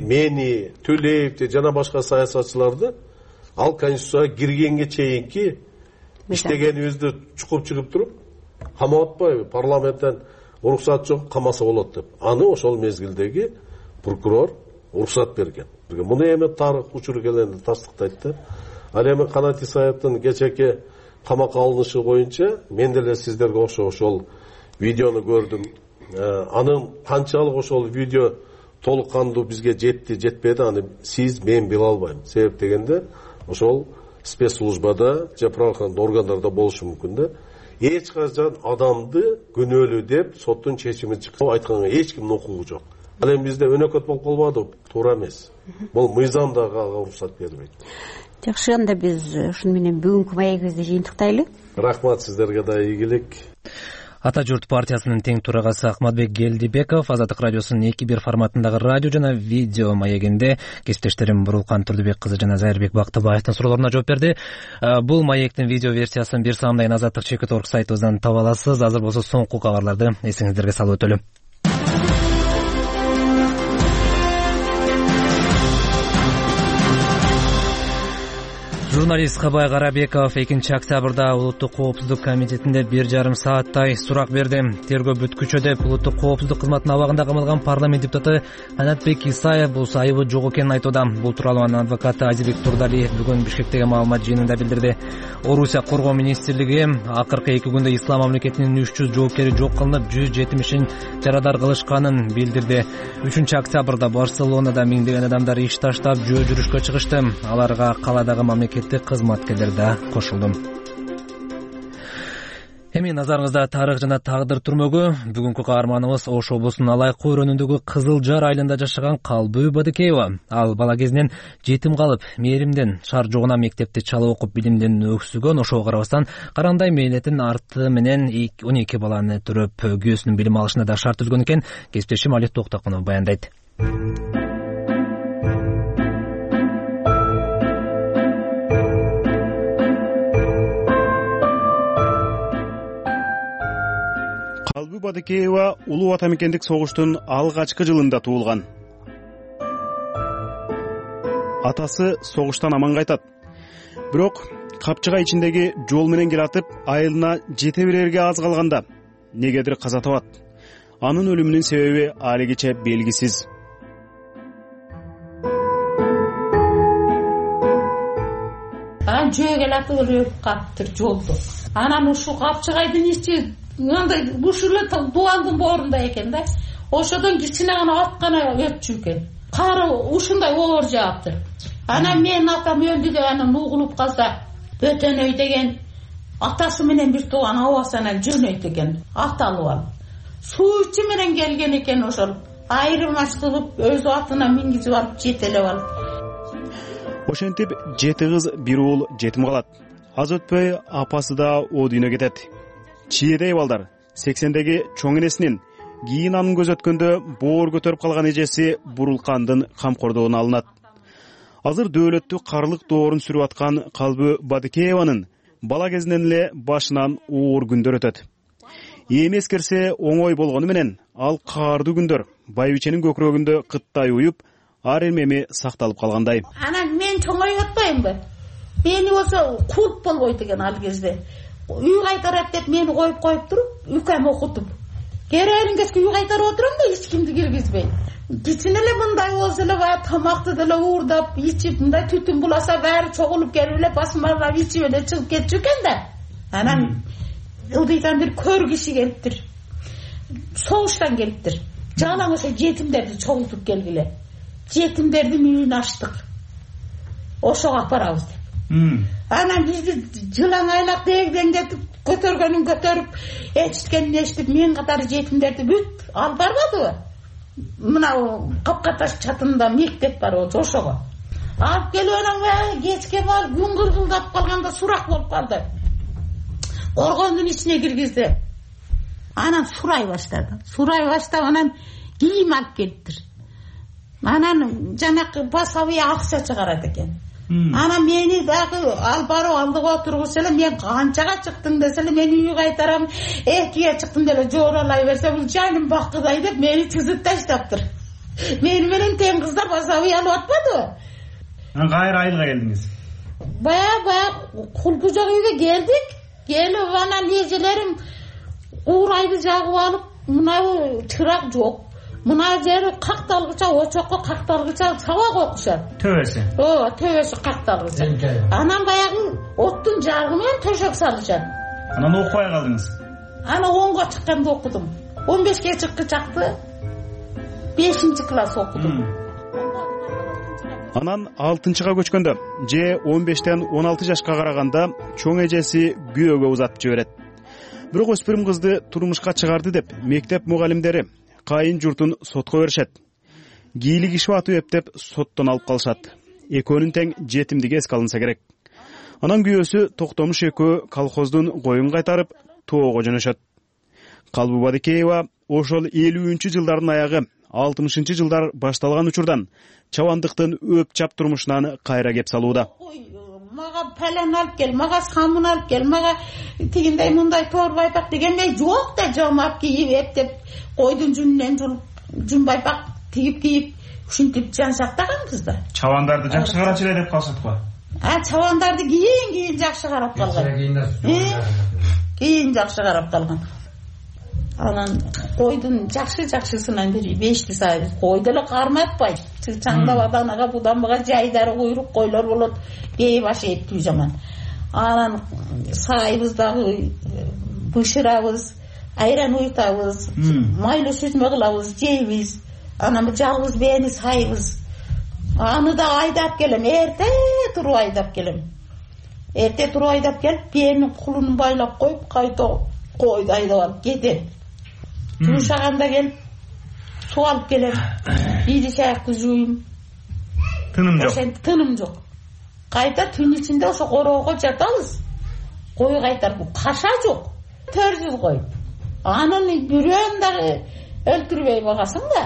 Мени, Төлеевди жана башка саясатчыларды ал конституцияга киргенге чейинки иштегенибизди чукуп чыгып туруп камап атпайбы, парламенттен уруксат жок камаса болот деп. Аны ошол мезгилдеги прокурор уруксат берген. Муну эми тарых учуру келгенде тастыктайт да. Ал эми Канат Исаевдин кечеки камакка алынышы боюнча мен деле сиздерге окшоп ошол видеону көрдүм. Анын канчалык ошол видео толук кандуу бизге жетти, жетпеди, аны сиз мен биле албайм. Себеп дегенде ошол спецслужбада же правоохранительный органдарда болушу мүмкүн да. Эч качан адамды күнөөлүү деп соттун чечими чыккан айтканга эч кимдин укугу жок. Ал эми бизде өнөкөт болуп калбады, туура эмес. Бул мыйзам дагы ага уруксат бербейт. Жакшы, анда биз ушуну менен бүгүнкү маегибизди жыйынтыктайлы. Рахмат, сиздерге да ийгилик. Ата журт партиясынын тең төрагасы Ахматбек Гелдибеков Азаттык радиосунун эки бир форматындагы радио жана видео маегинде кесиптештерим Бурулкан Турдубек кызы жана Зайырбек Бактыбаевдин суроолоруна жооп берди. Бул маектин видео версиясын бир саамдайын Азаттык чекит точка орг сайтыбыздан таба аласыз. Азыр болсо соңку кабарларды эсиңиздерге салып өтөлү. Журналист Кабай Карабеков экинчи октябрда Улуттук коопсуздук комитетинде бир жарым сааттай сурак берди. Тергөө бүткүчө деп Улуттук коопсуздук кызматынын абагында камалган парламент депутаты Канатбек Исаев бул айыбы жок экенин айтууда. Бул тууралуу анын адвокаты Азирбек Турдалиев бүгүн Бишкектеги маалымат жыйынында билдирди. Орусия коргоо министрлиги акыркы эки күндө ислам мамлекетинин үч жүз жоопкери жок кылынып, жүз жетимишин жарадар кылышканын билдирди. үчүнчү октябрда Барселонада миңдеген адамдар иш таштап жөө жүрүшкө чыгышты. Аларга каладагы мамлекеттик кызматкерлер да кошулду. Эми назарыңызда тарых жана тагдыр түрмөгү. Бүгүнкү каарманыбыз Ош облусунун Алай кой районундагы Кызыл Жар айылында жашаган Калбү Бадыкеева. Ал бала кезинен жетим калып, мээримден шаар жогуна мектепти чалып окуп билимден өксүгөн. Ошого карабастан карандай мээнетин арты менен он эки баланы төрөп, күйөөсүнүн билим алышына да шарт түзгөн экен. Кесиптешим Алик Токтокунов баяндайт. Калбү Бадыкеева улуу ата мекендик согуштун алгачкы жылында туулган. Атасы согуштан аман кайтат. Бирок капчыга ичиндеги жол менен келатып, айылына жете берерге аз калганда негедир каза табат. Анын өлүмүнүн себеби алигиче белгисиз. Анан жөө келатып өлүп калыптыр жолдо. Анан ушу капчыгайдын ичи мындай ушул эле дубалдын боорунда экен да. Ошодон кичине гана аткана өтчү экен. Кары ушундай оор жааптыр. Анан менин атам өлдү деп анан угулуп калса, Бөтөнөй деген атасы менен бир тууган абасынан жөнөйт экен, аталып алып. Суу ичи менен келген экен ошол. Айрылмаш кылып өз атына мингизип алып жетелеп алып. Ошентип жети кыз бир уул жетим калат. Аз өтпөй апасы да о дүйнө кетет. Чиедей балдар сексендеги чоң энесинин кийин анын көз өткөндө боор көтөрүп калган эжеси Бурулкандын камкордугуна алынат. Азыр дөөлөттү карлык доорун сүрүп аткан Калбү Бадыкееванын бала кезинен эле башынан оор күндөр өтөт. Эми эскерсе оңой болгону менен ал каардуу күндөр байбиченин көкүрөгүндө кыттай уюп, ар эмеми сакталып калгандай. Анан мен чоңоюп атпаймынбы? Мени болсо кулп болбойт экен ал кезде. Үй кайтарат деп мени коюп коюп туруп, үкөм окутуп. Керелин кеске үй кайтарып отурам да, эч кимди киргизбей. Кичине эле мындай болсо эле баягы тамакты деле уурдап, ичип, мындай түтүн буласа баары чогулуп келип эле басмалап ичип эле чыгып кетчү экен да. Анан ылдыйдан бир көр киши келиптир. Согуштан келиптир. Жалаң ошо жетимдерди чогултуп келгиле. Жетимдердин үйүн ачтык. Ошого апарабыз деп. Анан бизди жылаң айлак дегдеңдетип, көтөргөнүн көтөрүп, эчиткенин эчитип, мен катары жетимдерди бүт алып барбадыбы? Мына Капкаташ чатында мектеп бар ошого. Алып келип анан кечке бар күн кыргылдап калганда сурак болуп калды. Коргондун ичине киргизди. Анан сурай баштады. Сурай баштап анан кийим алып келиптир. Анан жанакы басабый акча чыгарат экен. Анан мени дагы ал барып алдыга отургуса эле, мен канчага чыктың десе эле, мен үй кайтарам, экиге чыктым деле жооралай берсе, бул жаным бакыдай деп мени тизип таштаптыр. Мени менен тең кыздар басабый алып атпадыбы? Анан кайра айылга келдиңиз? Бая бая кулпу жок үйгө келдик. Келип анан эжелерим уурайды жагып алып, мына чырак жок. Мына жери какталгыча, очокко какталгыча сабак окушат. Төбөсү. О, төбөсү какталгыча. Анан баягы оттун жарыгы менен төшөк салышат. Анан окубай калдыңыз? Анан онго чыкканда окудум. он бешке чыккы чакты бешинчи класс окудум. Анан алтынчыга көчкөндө, же он бештен он алты жашка караганда чоң эжеси күйөөгө узатып жиберет. Бирок өспүрүм кызды турмушка чыгарды деп мектеп мугалимдери кайын журтун сотко беришет. Кийлик иш батып эптеп соттон алып калышат. Экөөнүн тең жетимдиги эске алынса керек. Анан күйөөсү Токтомуш экөө колхоздун коюн кайтарып, тоого жөнөшөт. Калбү Бадыкеева ошол элүүнчү жылдардын аягы, алтымышынчы жылдар башталган учурдан чабандыктын өп чап турмушунан кайра кеп салууда. Мага палан алып кел, мага самын алып кел, мага тигиндей мындай тоор байпак дегенмей жок да, жамап кийип эптеп койдун жүнүнөн жулуп, жүн байпак тигип кийип, ушинтип жан сактаганбыз да. Чабандарды жакшы карачу эле деп калышат го. а чабандарды кийин кийин жакшы карап калган, кийин жакшы карап калган. Анан койдун жакшы жакшысынан бери бешти сайбыз, кой деле карматпайт. Чаңдап аданага буданбага жайдары куйрук койлор болот, бей баш эптүү жаман. Анан сайыбыздагы бышырабыз, айран уйтабыз, майлуу сүзмө кылабыз, жейбиз. Анан жалгыз бээни сайбыз. Аны да айдап келем, эрте туруп айдап келем. Эрте туруп айдап келип, бээнин кулунун байлап коюп, кайта койду айдап алып кетем. Жуушаганда келип, суу алып келем, бири чаякты жууйм. Тыным жок. Ошентип тыным жок. Кайта түн ичинде ошо короого жатабыз. Кой кайтарып, каша жок. төрт жүз кой. Анын бирөөн дагы өлтүрбөй багасың да.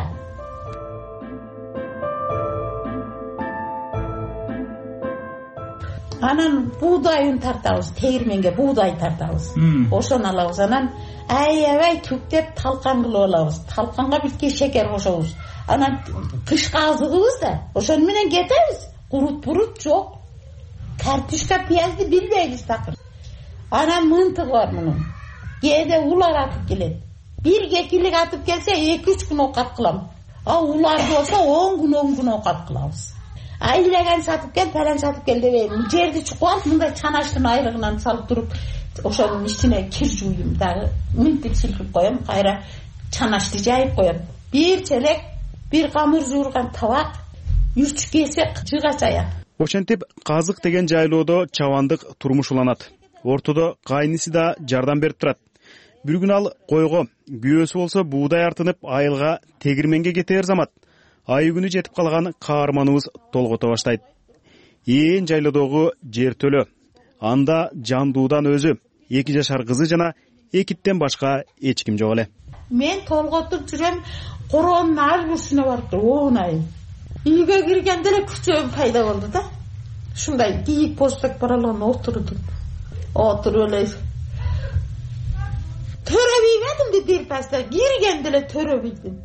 Анан буудайын тартабыз, тегирменге буудай тартабыз. Ошону алабыз, анан аябай түктеп талкан кылып алабыз. Талканга битке шекер кошобуз. Анан кышка азыгыбыз да, ошону менен кетебиз. Курут бурут жок. Картошка, пиязды билбейбиз такыр. Анан мынтыгы бар мунун. Кээде улар атып келет. Бир кекилик атып келсе, эки үч күн окат кылам. А улар болсо он күн он күн окат кылабыз. Айлеген сатып кел, палан сатып кел дебейм. Жерди чукуп алып, мындай чанаштын айрыгынан салып туруп, ошонун ичине кир жууйм дагы. Мынтип силкип коем, кайра чанашты жайып коем. Бир челек, бир камыр жуурган табак, үч кесе жыга чая. Ошентип казык деген жайлоодо чабандык турмуш уланат. Ортодо кайниси да жардам берип турат. Бир күн ал койго, күйөөсү болсо буудай артынып айылга тегирменге кетер замат. Ай күнү жетип калган каарманыбыз толгото баштайт. Ээн жайлоодогу жер төлө. Анда жандуудан өзү, эки жашар кызы жана экиттен башка эч ким жок эле. Мен толготуп жүрөм, короонун ар бурчуна барып туруп, он ай. Үйгө киргенде эле күчөм пайда болду да. Ушундай кийик посток баралган отурдум. Отуруп эле төрө билбедим бир паста, киргенде эле төрө билдим.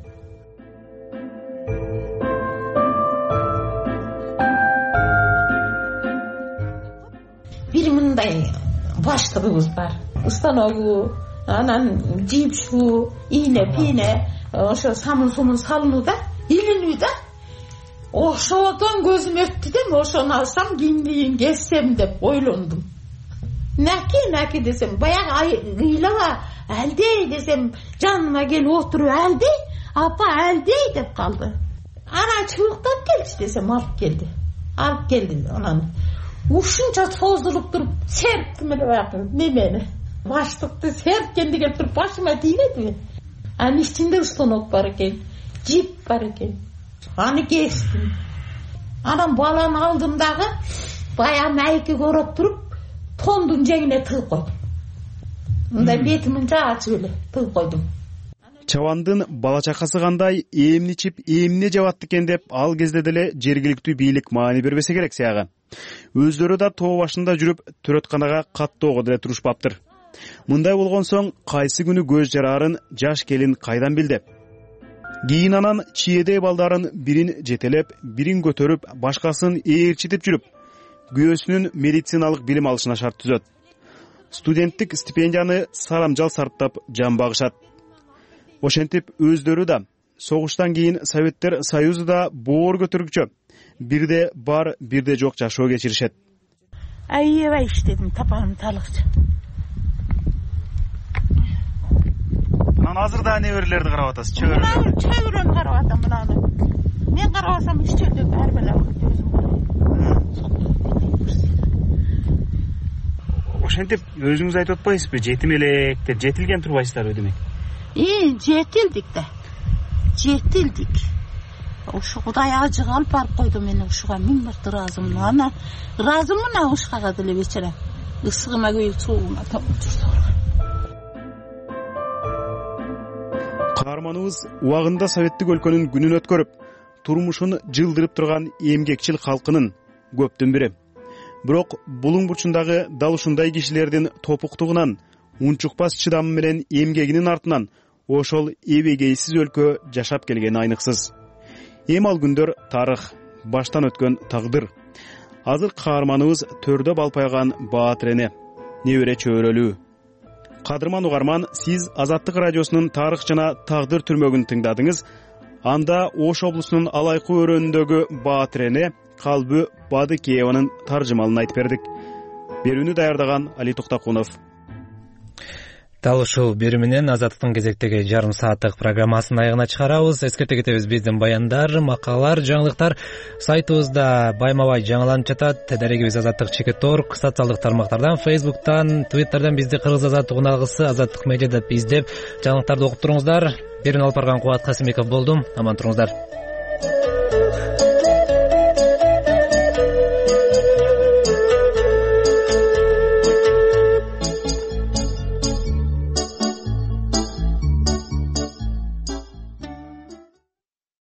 Бир мындай баштыгыбыз бар. Станогу, анан жипшу, ийне, пийне, ошо самын сумун салынуу да, илинүү да. Ошодон көзүм өттү дем, ошону алсам кийин кессем деп ойлондум. Наки, наки десем, баягы ыйлаба, әлдей десем, жаныма келип отуруп, әлдей, апа әлдей деп калды. Ана чыбыктап келчи десем, алып келди. Алып келди, анан ушунча создуруп туруп, серптим эле баягы немени. Баштыкты серткенди келип туруп, башыма тийбедиби? Анын ичинде станок бар экен, жип бар экен. Аны кестим. Анан баланы алдым дагы, баягы майки короп туруп, тондун жеңине тыгып койдум. Мындай бетим мынча ачып эле тыгып койдум. Чабандын бала чакасы кандай, эмне ичип, эмне жабат экен деп ал кезде деле жергиликтүү бийлик маани бербесе керек сяга. Өздөрү да тоо башында жүрүп, төрөтканага каттоого деле турушпаптыр. Мындай болгон соң кайсы күнү көз жараарын жаш келин кайдан билди? Кийин анан чиедей балдарын бирин жетелеп, бирин көтөрүп, башкасын ээрчитип жүрүп, күйөөсүнүн медициналык билим алышына шарт түзөт. Студенттик стипендияны сарамжал сарптап жан багышат. Ошентип өздөрү да согуштан кийин Советтер Союзу да боор көтөргүчө, бирде бар, бирде жок жашоо кечиришет. Аябай иштедим, тапаным талыкчы. Анан азыр да неберелерди карап атасыз, чөбөрөлөрдү. Чөбөрөнү карап атам мынаны. Мен карабасам үчөөлдө ар бала өзүм карайм. Ошентип өзүңүз айтып атпайсызбы, жетим элек деп жетилген турбайсыздарбы демек? И, жетилдик да. Жетилдик. Ушу Кудай ажыга алып барып койду мени, ушуга миң мырт ыраазымын. Ана ыраазымын ушуга деле бечара. Ысыгыма күйүп суугума жүрдү. Каарманыбыз убагында советтик өлкөнүн күнүн өткөрүп, турмушун жылдырып турган эмгекчил калкынын көптүн бири. Бирок булуң бурчундагы дал ушундай кишилердин топуктугунан, унчукпас чыдамы менен эмгегинин артынан ошол эбегейсиз өлкө жашап келгени айныксыз. Эми ал күндөр тарых, баштан өткөн тагдыр. азыр каарманыбыз төрдө балпайган баатыр эне, небере чөйрөлүү. Кадырман угарман, сиз Азаттык радиосунун тарых жана тагдыр түрмөгүн тыңдадыңыз. Анда Ош облусунун Алайкы өрөөнүндөгү баатыр эне Калбы Бадыкееванын таржымалын айтып бердик. Берүүнү даярдаган Али Токтокунов. Дал ушул берүү менен Азаттыктын кезектеги жарым сааттык программасын аягына чыгарабыз. Эскерте кетебиз, биздин баяндар, макалалар, жаңылыктар сайтыбызда байма-бай жаңыланып жатат. Дарегибиз Азаттык чекит орг, социалдык тармактардан, Фейсбуктан, Твиттерден бизди Кыргыз Азаттык уналгысы Азаттык медиа деп издеп жаңылыктарды окуп туруңуздар. Берүүнү алып барган Кубат Касымбеков болдум. Аман туруңуздар.